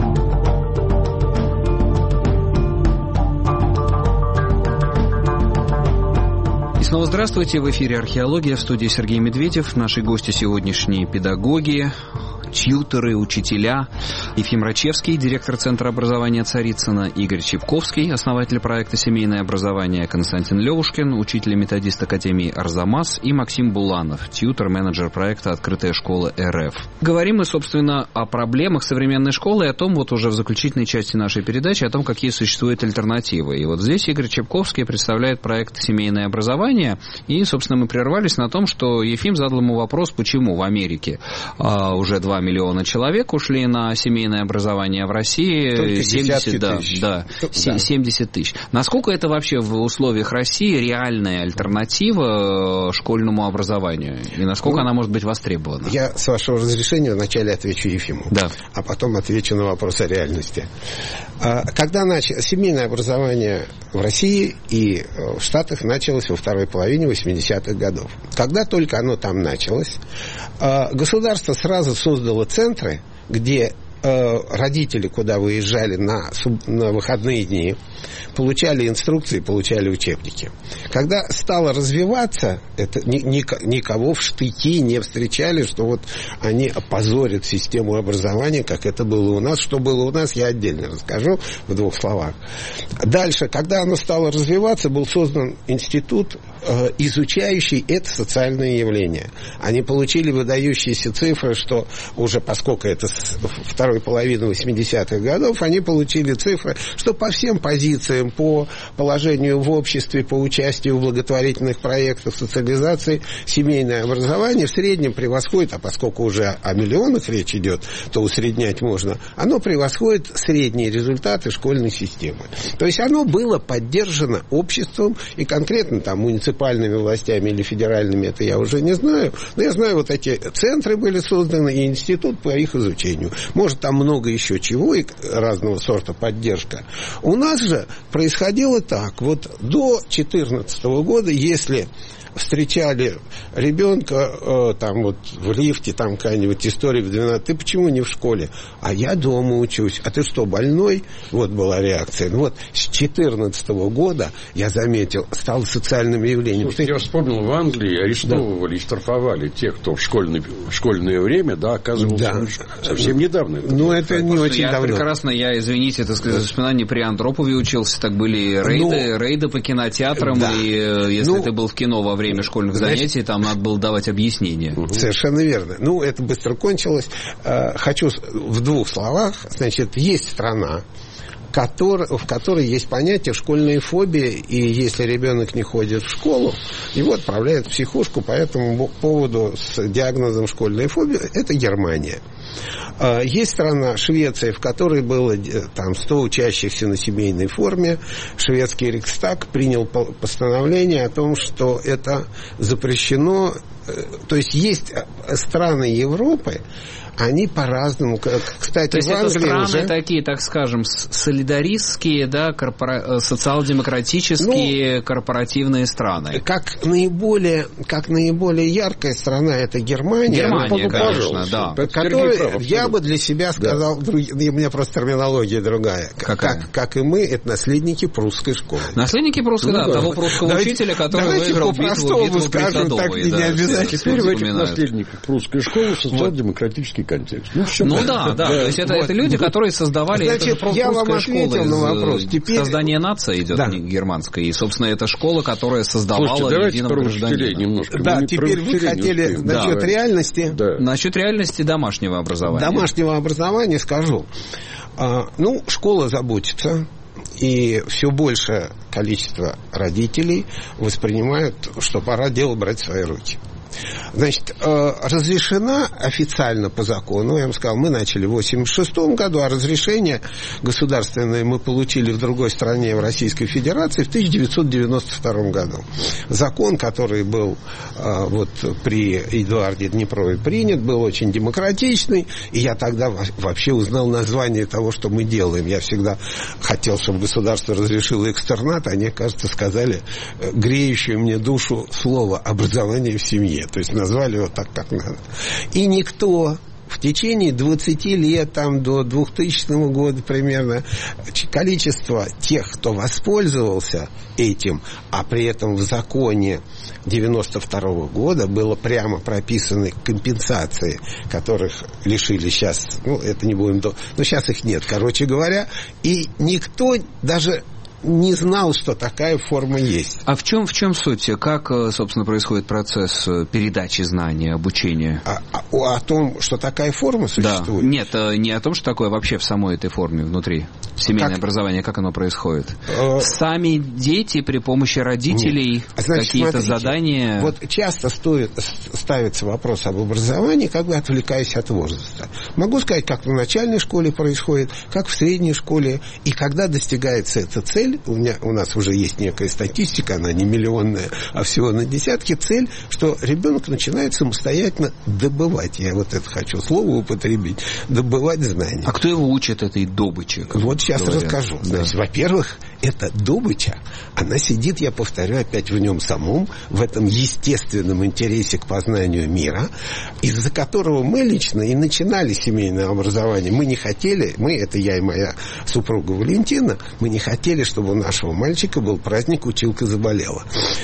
И снова здравствуйте. В эфире «Археология», в студии Сергей Медведев. Наши гости сегодняшние педагоги, тьюторы, учителя. Ефим Рачевский, директор Центра образования Царицына, Игорь Чепковский, основатель проекта «Семейное образование», Константин Левушкин, учитель и методист Академии «Арзамас», и Максим Буланов, тьютор, менеджер проекта «Открытая школа эр эф». Говорим мы, собственно, о проблемах современной школы и о том, вот уже в заключительной части нашей передачи, о том, какие существуют альтернативы. И вот здесь Игорь Чепковский представляет проект «Семейное образование», и, собственно, мы прервались на том, что Ефим задал ему вопрос, почему в Америке а, уже два миллиона человек ушли на семейное образование, в России семьдесят, да, да, да. семьдесят тысяч. Насколько это вообще в условиях России реальная альтернатива школьному образованию? И насколько ну, она может быть востребована? Я, с вашего разрешения, вначале отвечу Ефиму, да. а потом отвечу на вопрос о реальности. Когда началось семейное образование в России и в Штатах началось во второй половине восьмидесятых годов. Когда только оно там началось, государство сразу создало центры, где родители, куда выезжали на, на выходные дни, получали инструкции, получали учебники. Когда стало развиваться, это ни, ни, никого в штыки не встречали, что вот они опозорят систему образования, как это было у нас. Что было у нас, я отдельно расскажу в двух словах. Дальше, когда оно стало развиваться, был создан институт, э, изучающий это социальное явление. Они получили выдающиеся цифры, что уже, поскольку это вторая второй половины восьмидесятых годов они получили цифры, что по всем позициям, по положению в обществе, по участию в благотворительных проектах социализации, семейное образование в среднем превосходит, а поскольку уже о миллионах речь идет, то усреднять можно, оно превосходит средние результаты школьной системы. То есть оно было поддержано обществом и конкретно там муниципальными властями или федеральными, это я уже не знаю, но я знаю, вот эти центры были созданы и институт по их изучению. Может, там много еще чего и разного сорта поддержка. У нас же происходило так. Вот до две тысячи четырнадцатого года, если встречали ребенка э, там вот в лифте, там какая-нибудь история в двенадцать, ты почему не в школе? А я дома учусь. А ты что, больной? Вот была реакция. Ну вот с две тысячи четырнадцатого года, я заметил, стало социальным явлением. Слушайте, я вспомнил, в Англии арестовывали, да, и штрафовали тех, кто в, школьный, в школьное время, да, оказывался, да, совсем недавно. Это ну, это не очень я давно. Прекрасно, я, извините, это сказать, воспоминания, при Андропове учился, так были рейды, ну, рейды по кинотеатрам, да, и если ну, ты был в кино во время школьных занятий, значит, там надо было давать объяснения. Совершенно верно. Ну, это быстро кончилось. Хочу в двух словах. Значит, есть страна, в которой есть понятие школьной фобии, и если ребенок не ходит в школу, его отправляют в психушку по этому поводу с диагнозом школьной фобии. Это Германия. Есть страна, Швеция, в которой было там сто учащихся на семейной форме. Шведский Риксдаг принял постановление о том, что это запрещено. То есть есть страны Европы, они по-разному. Кстати, то есть в Англии это страны уже... такие, так скажем, солидаристские, да, корпора... социал-демократические, ну, корпоративные страны. Как наиболее, как наиболее яркая страна это Германия. Германия, ну, конечно, да. Которая, прав, я бы для себя сказал, да, друг... у меня просто терминология другая. Как, как и мы, это наследники прусской школы. Наследники прусской, ну, да, да, того прусского давайте, учителя, который выиграл битву, битву при Садовой. Да, теперь в этих наследниках прусской школы социал-демократический контекст. Ну, все ну да, да, то есть это, вот, это люди, которые создавали, значит, это же я вам ответил на вопрос. Теперь... Создание нации идет, да, германской, и, собственно, это школа, которая создавала Слушайте, единого гражданина. Немножко. Да, теперь вы хотели насчет да, реальности. Да. Насчет реальности домашнего образования. Домашнего образования скажу. А, ну, школа заботится, и все большее количество родителей воспринимают, что пора дело брать в свои руки. Значит, разрешена официально по закону, я вам сказал, мы начали в восемьдесят шестом году, а разрешение государственное мы получили в другой стране, в Российской Федерации, в тысяча девятьсот девяносто втором году. Закон, который был вот при Эдуарде Днепрове принят, был очень демократичный, и я тогда вообще узнал название того, что мы делаем. Я всегда хотел, чтобы государство разрешило экстернат, а они, кажется, сказали греющее мне душу слово «образование в семье». То есть назвали его так, как надо. И никто в течение двадцати лет, там, до двухтысячного года примерно, количество тех, кто воспользовался этим, а при этом в законе девяносто второго года было прямо прописаны компенсации, которых лишили сейчас, ну, это не будем... Но сейчас их нет, короче говоря. И никто даже... не знал, что такая форма есть. А в чем, в чем суть? Как, собственно, происходит процесс передачи знаний, обучения? А, а, о том, что такая форма существует? Да. Нет, не о том, что такое вообще в самой этой форме внутри. Семейное как? образование, как оно происходит? Э... Сами дети при помощи родителей Значит, какие-то смотрите, задания... Вот часто стоит, ставится вопрос об образовании, как бы отвлекаясь от возраста. Могу сказать, как в начальной школе происходит, как в средней школе, и когда достигается эта цель. У, меня, у нас уже есть некая статистика, она не миллионная, а всего на десятки. Цель, что ребенок начинает самостоятельно добывать, я вот это хочу слово употребить, добывать знания. А кто его учит этой добыче? Вот сейчас говорят. расскажу. Да. Значит, во-первых, эта добыча, она сидит, я повторю, опять в нем самом, в этом естественном интересе к познанию мира, из-за которого мы лично и начинали семейное образование. Мы не хотели, мы, это я и моя супруга Валентина, мы не хотели, чтобы у нашего мальчика был праздник «Училка заболела»,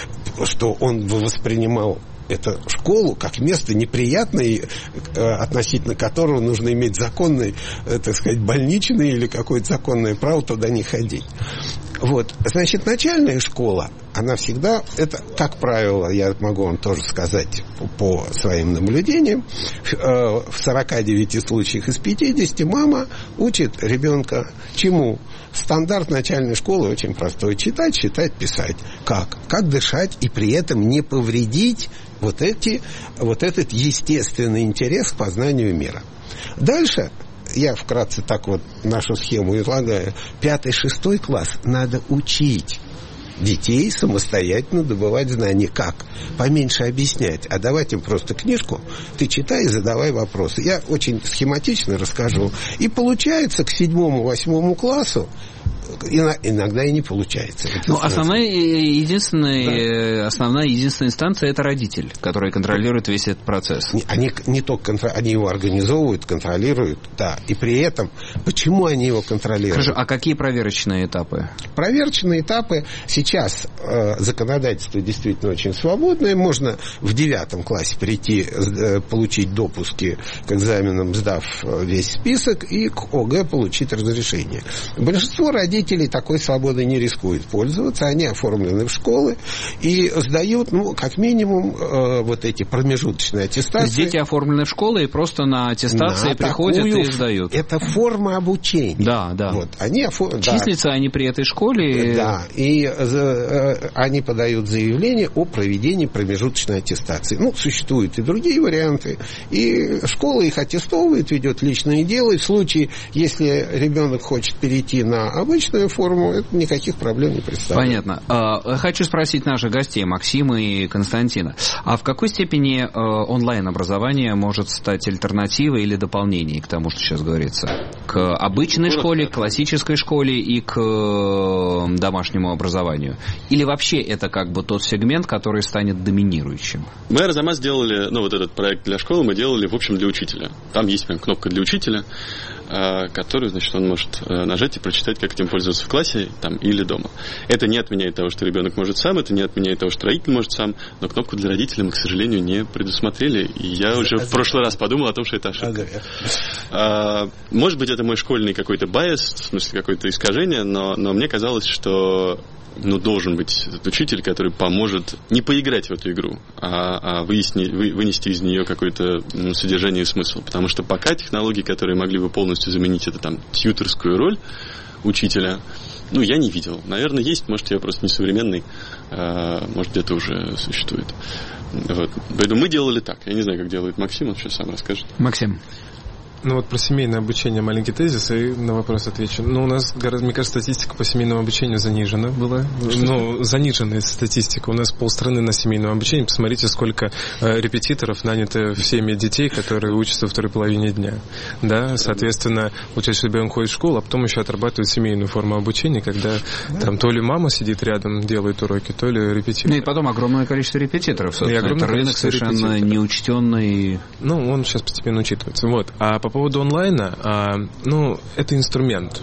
что он воспринимал эту школу как место неприятное, относительно которого нужно иметь законный, так сказать, больничный или какое-то законное право туда не ходить. Вот, значит, начальная школа, она всегда, это, как правило, я могу вам тоже сказать по, по своим наблюдениям, в сорока девяти случаях из пятидесяти мама учит ребенка чему? Стандарт начальной школы очень простой. Читать, читать, писать. Как? Как дышать и при этом не повредить вот, эти, вот этот естественный интерес к познанию мира. Дальше, я вкратце так вот нашу схему излагаю, пятый-шестой класс надо учить детей самостоятельно добывать знания. Как? Поменьше объяснять, а давать им просто книжку, ты читай и задавай вопросы. Я очень схематично расскажу. И получается к седьмому-восьмому классу иногда и не получается. Ну, основная, единственная, да. основная единственная инстанция — это родитель, который контролирует весь этот процесс. Они не только контр... они его организовывают, контролируют, да. И при этом, почему они его контролируют? Хорошо, а какие проверочные этапы? Проверочные этапы сейчас э, законодательство действительно очень свободное. Можно в девятом классе прийти, э, получить допуски к экзаменам, сдав весь список, и к ОГЭ получить разрешение. Большинство родителей такой свободой не рискуют пользоваться. Они оформлены в школы и сдают, ну, как минимум, э, вот эти промежуточные аттестации. То есть дети оформлены в школы и просто на аттестации на приходят такую, и сдают. Это форма обучения. Да, да. Вот. Они офор... Числятся да. они при этой школе. Да, и э, они подают заявление о проведении промежуточной аттестации. Ну, существуют и другие варианты. И школа их аттестовывает, ведет личное дело. И в случае, если ребенок хочет перейти на обычную форму, это никаких проблем не представляет. Понятно. Хочу спросить наших гостей, Максима и Константина. А в какой степени онлайн-образование может стать альтернативой или дополнением к тому, что сейчас говорится? К обычной школе, к классической школе и к домашнему образованию? Или вообще это как бы тот сегмент, который станет доминирующим? Мы, Арзамас, сделали, ну, вот этот проект для школы мы делали, в общем, для учителя. Там есть прям кнопка для учителя, которую, значит, он может нажать и прочитать, как этим пользоваться в классе там, или дома. Это не отменяет того, что ребенок может сам, это не отменяет того, что родитель может сам, но кнопку для родителей мы, к сожалению, не предусмотрели. И я уже в прошлый раз подумал о том, что это ошибка. А, может быть, это мой школьный какой-то байс, в смысле, какое-то искажение, но, но мне казалось, что ну, должен быть этот учитель, который поможет не поиграть в эту игру, а, а выяснить, вы, вынести из нее какое-то ну, содержание и смысл. Потому что пока технологии, которые могли бы полностью заменить это там тьюторскую роль учителя, ну, я не видел. Наверное, есть, может, я просто несовременный, а, может, где-то уже существует. Вот. Поэтому мы делали так. Я не знаю, как делает Максим, он сейчас сам расскажет. Максим. Ну вот про семейное обучение маленький тезис, и на вопрос отвечу. Ну, у нас, мне кажется, статистика по семейному обучению занижена была. Ну, заниженная статистика. У нас полстраны на семейном обучении. Посмотрите, сколько э, репетиторов нанято в семьи детей, которые учатся во второй половине дня. Да, соответственно, получается, что ребенок ходит в школу, а потом еще отрабатывает семейную форму обучения, когда там то ли мама сидит рядом, делает уроки, то ли репетитор. Ну и потом огромное количество репетиторов, собственно. Это рынок совершенно неучтенный. Ну, он сейчас постепенно учитывается. Вот. А по поводу онлайна, а, ну, это инструмент.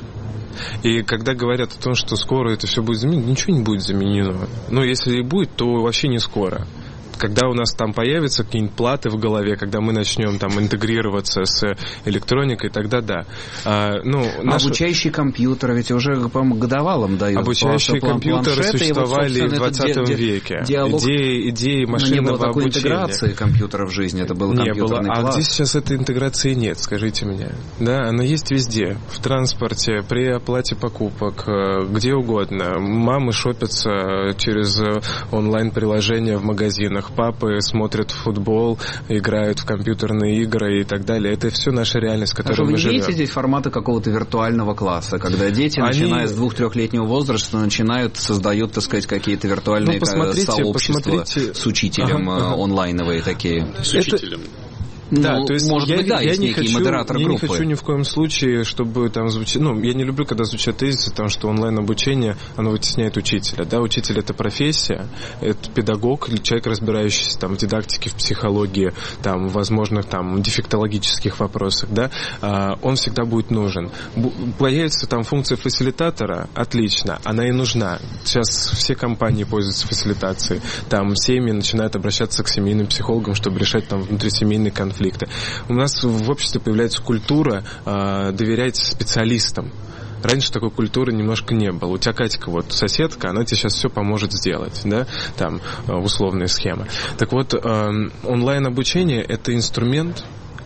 И когда говорят о том, что скоро это все будет заменено, ничего не будет заменено. Но если и будет, то вообще не скоро. Когда у нас там появятся какие-нибудь платы в голове, когда мы начнем там интегрироваться с электроникой, тогда да. А, ну, наш... Обучающие компьютеры ведь уже, по-моему, годовалым дают. Обучающие компьютеры существовали вот, в двадцатом ди- веке. Диалог... Идеи, идеи машинного обучения. Не было такой интеграции компьютеров в жизни, это был не компьютерный было. класс. А где сейчас этой интеграции нет, скажите мне? Да, она есть везде. В транспорте, при оплате покупок, где угодно. Мамы шопятся через онлайн-приложения в магазинах. Папы смотрят футбол, играют в компьютерные игры и так далее. Это все наша реальность, в которой а мы живем. Вы видите здесь форматы какого-то виртуального класса, когда дети, Они... начиная с двух-трехлетнего возраста, начинают, создают, так сказать, какие-то виртуальные ну, сообщества посмотрите. С учителем ага, ага. онлайновые такие. С учителем. Да, ну, то есть может я, быть, да, я есть не некий хочу, модератор я группы. не хочу ни в коем случае, чтобы там звучит... Ну, я не люблю, когда звучат тезисы, там, что онлайн-обучение, оно вытесняет учителя. Да, учитель — это профессия, это педагог, человек, разбирающийся там, в дидактике, в психологии, там, в возможных там, дефектологических вопросах, да, а, он всегда будет нужен. Появится там функция фасилитатора, отлично, она и нужна. Сейчас все компании пользуются фасилитацией. Там семьи начинают обращаться к семейным психологам, чтобы решать там внутрисемейные конфликты. У нас в обществе появляется культура э, доверять специалистам. Раньше такой культуры немножко не было. У тебя, Катька, вот соседка, она тебе сейчас все поможет сделать, да, там условная схема. Так вот, онлайн-обучение — это инструмент,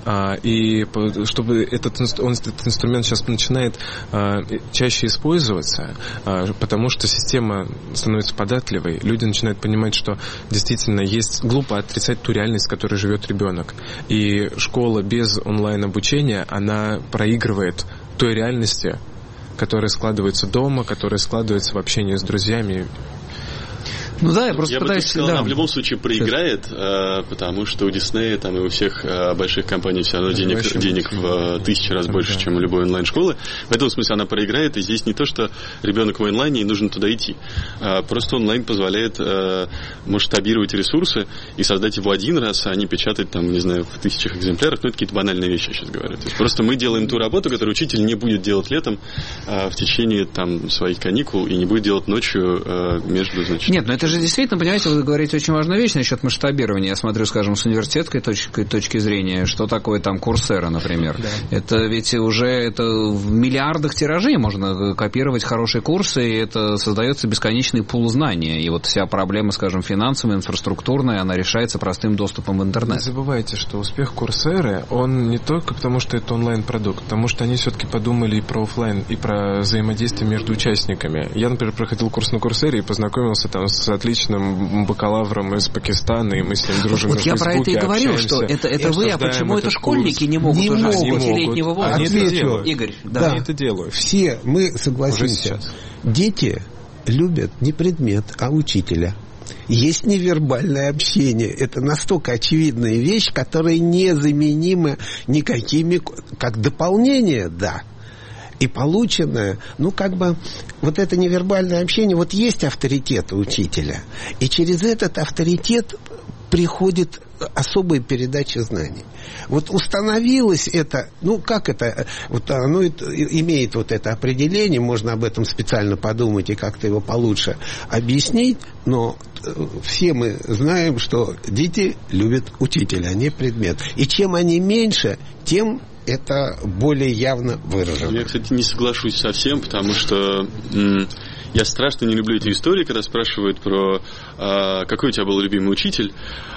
и чтобы этот, он, этот инструмент сейчас начинает а, чаще использоваться, а, потому что система становится податливой, люди начинают понимать, что действительно есть глупо отрицать ту реальность, в которой живет ребенок. И школа без онлайн-обучения, она проигрывает той реальности, которая складывается дома, которая складывается в общении с друзьями. Ну да, я просто я пытаюсь... бы сказал, да. она в любом случае проиграет, э, потому что у Диснея там, и у всех э, больших компаний все равно денег, денег в э, тысячи раз больше, да. чем у любой онлайн-школы. В этом смысле она проиграет, и здесь не то, что ребенок в онлайне, и нужно туда идти. А просто онлайн позволяет э, масштабировать ресурсы и создать его один раз, а не печатать там, не знаю, в тысячах экземпляров. Ну, это какие-то банальные вещи, я сейчас говорю. То есть просто мы делаем ту работу, которую учитель не будет делать летом э, в течение там своих каникул и не будет делать ночью э, между, значит... Нет, но это же действительно, понимаете, вы говорите очень важную вещь насчет масштабирования. Я смотрю, скажем, с университетской точки, точки зрения, что такое там Coursera, например. Да. Это ведь уже это в миллиардах тиражей можно копировать хорошие курсы, и это создается бесконечный пул знания. И вот вся проблема, скажем, финансовая, инфраструктурная, она решается простым доступом в интернет. Не забывайте, что успех Coursera, он не только потому, что это онлайн-продукт, потому что они все-таки подумали и про офлайн, и про взаимодействие между участниками. Я, например, проходил курс на Coursera и познакомился там с отличным бакалавром из Пакистана, и мы с ним дружим вот на я Фейсбуке, про это и говорю, общаемся, что это, это вы, а почему это школьники курс? не могут не уже с пятилетнего возраста? Они это делают. Игорь, да. да. Они это делают. Все, мы согласимся, дети любят не предмет, а учителя. Есть невербальное общение. Это настолько очевидная вещь, которая незаменима никакими, как дополнение, да. И полученное, ну, как бы, вот это невербальное общение, вот есть авторитет у учителя, и через этот авторитет приходит особая передача знаний. Вот установилось это, ну, как это, вот оно имеет вот это определение, можно об этом специально подумать и как-то его получше объяснить, но все мы знаем, что дети любят учителя, а не предмет. И чем они меньше, тем это более явно выражено. Я, кстати, не соглашусь совсем, потому что м- я страшно не люблю эти истории, когда спрашивают про а, какой у тебя был любимый учитель.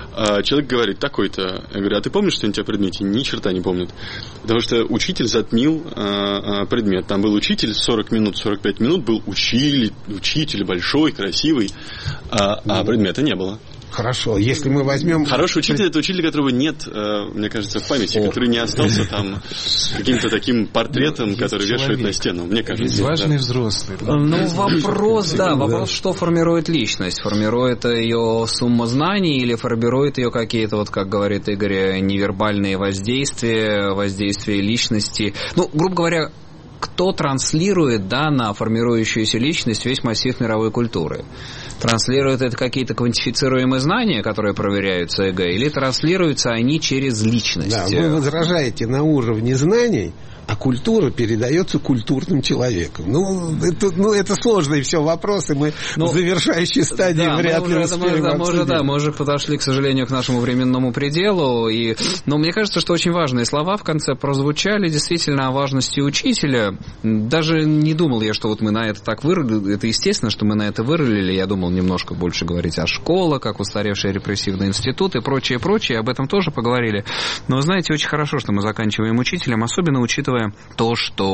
А человек говорит, такой-то. Я говорю, а ты помнишь что-нибудь о предмете? Ни черта не помнит. Потому что учитель затмил а, а, предмет. Там был учитель сорок минут, сорок пять минут, был учитель, учитель большой, красивый, а, а предмета не было. Хорошо, если мы возьмем... Хороший учитель — это учитель, которого нет, мне кажется, в памяти, О. который не остался там каким-то таким портретом, есть который человек. Вешают на стену, мне кажется. Есть важный да. взрослый. Ну, вопрос, да, вопрос, что формирует личность. Формирует ее сумма знаний или формирует ее какие-то, вот как говорит Игорь, невербальные воздействия, воздействия личности. Ну, грубо говоря, кто транслирует, да, на формирующуюся личность весь массив мировой культуры? Транслируют это какие-то квантифицируемые знания, которые проверяются ЭГЭ, или транслируются они через личность? Да, вы возражаете на уровне знаний, а культура передается культурным человеком. Ну, это, ну, это сложные все вопросы. Мы ну, в завершающей стадии да, вряд ли успеем мы, да, мы уже, да, мы уже подошли, к сожалению, к нашему временному пределу. И, но мне кажется, что очень важные слова в конце прозвучали действительно о важности учителя. Даже не думал я, что вот мы на это так вырыли. Это естественно, что мы на это вырылили. Я думал немножко больше говорить о школах, как устаревшие репрессивные институты и прочее, прочее. Об этом тоже поговорили. Но, вы знаете, очень хорошо, что мы заканчиваем учителем, особенно учитывая то,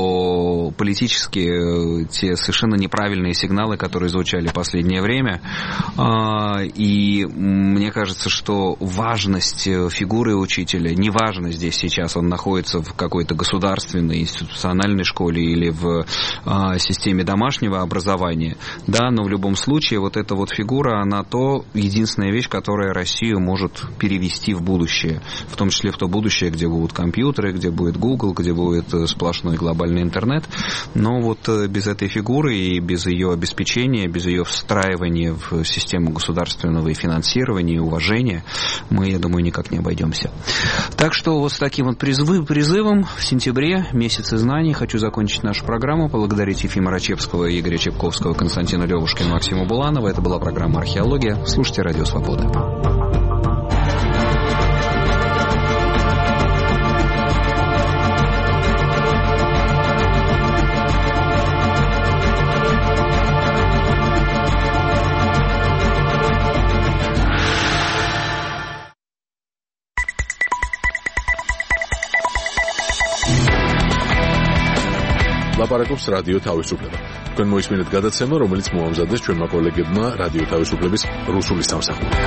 что политические те совершенно неправильные сигналы, которые звучали в последнее время, и мне кажется, что важность фигуры учителя, неважно здесь сейчас, он находится в какой-то государственной институциональной школе или в системе домашнего образования, да, но в любом случае вот эта вот фигура, она то единственная вещь, которая Россию может перевести в будущее, в том числе в то будущее, где будут компьютеры, где будет Google, где будет сплошной глобальный интернет, но вот без этой фигуры и без ее обеспечения, без ее встраивания в систему государственного и финансирования, и уважения, мы, я думаю, никак не обойдемся. Так что вот с таким вот призывом в сентябре, месяце знаний, хочу закончить нашу программу, поблагодарить Ефима Рачевского, Игоря Чепковского, Константина Левушкина, Максима Буланова. Это была программа «Археология». Слушайте «Радио Свобода». ლაპარაკობს რადიო თავისუფლება. თქვენ მოისმინეთ გადაცემა, რომელიც მოამზადეს ჩვენმა კოლეგებმა რადიო თავისუფლების რუსული სამსახური.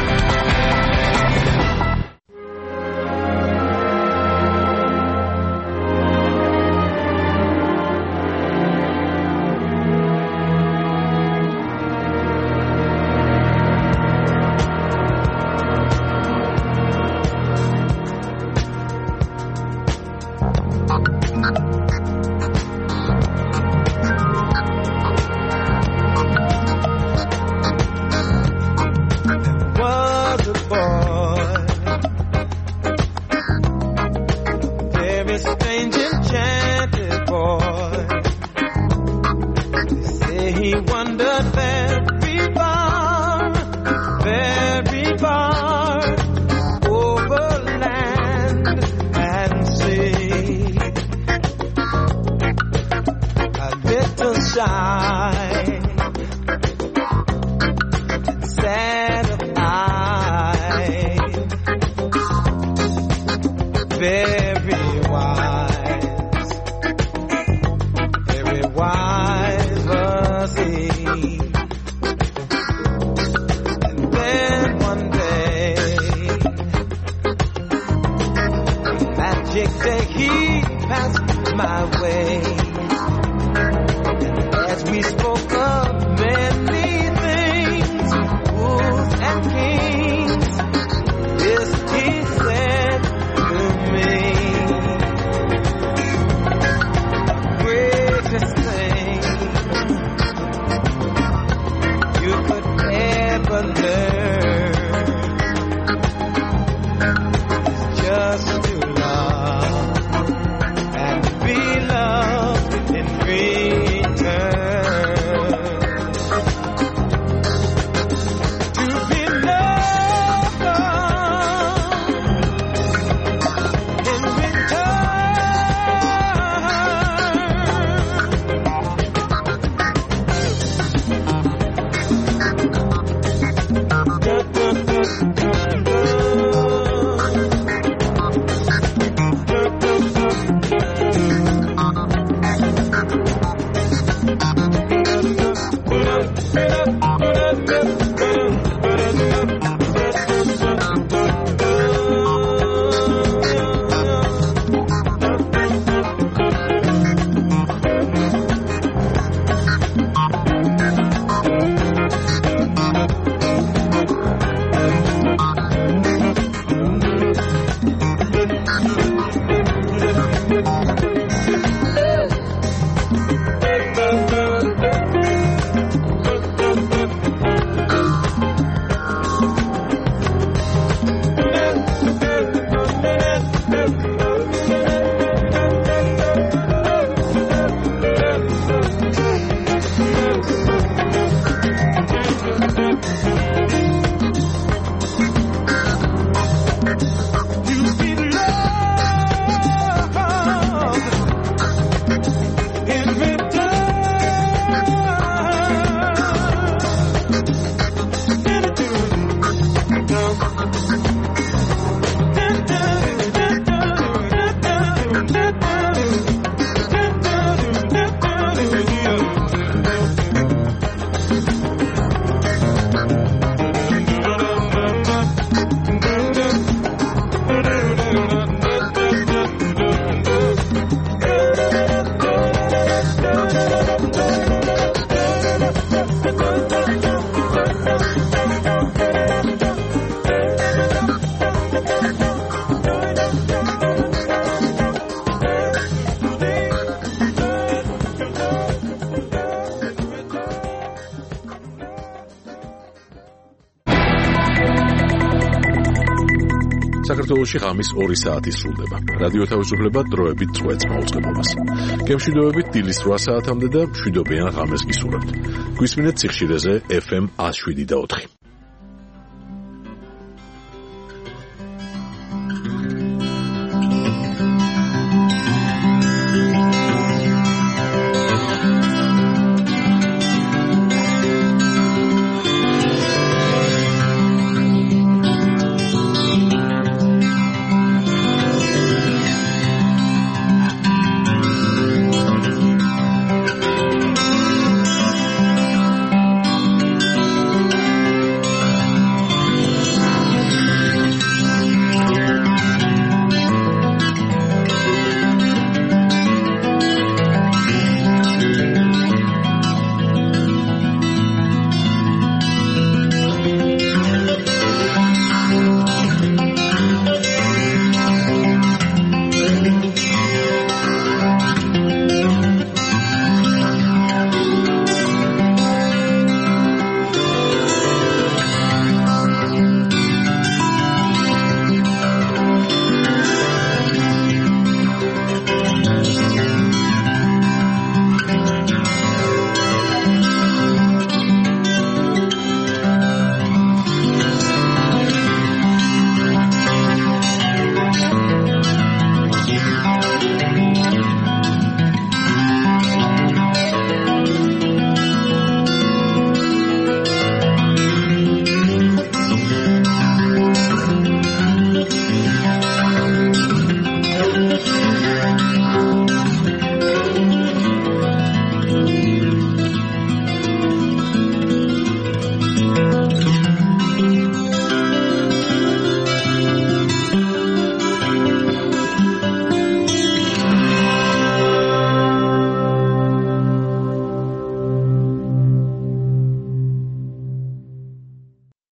საქართველოში ღამის ორი საათი სრულდება. რადიო თავისუფლება დროებით წვეთს მაუწყებლობას. გემშვიდობებით დილის რვა საათამდე და მშვიდობიან ღამეს გისურვებთ. გვისმინეთ სიხშირეზე ეფ ემ ათს შვიდი და ოთხი.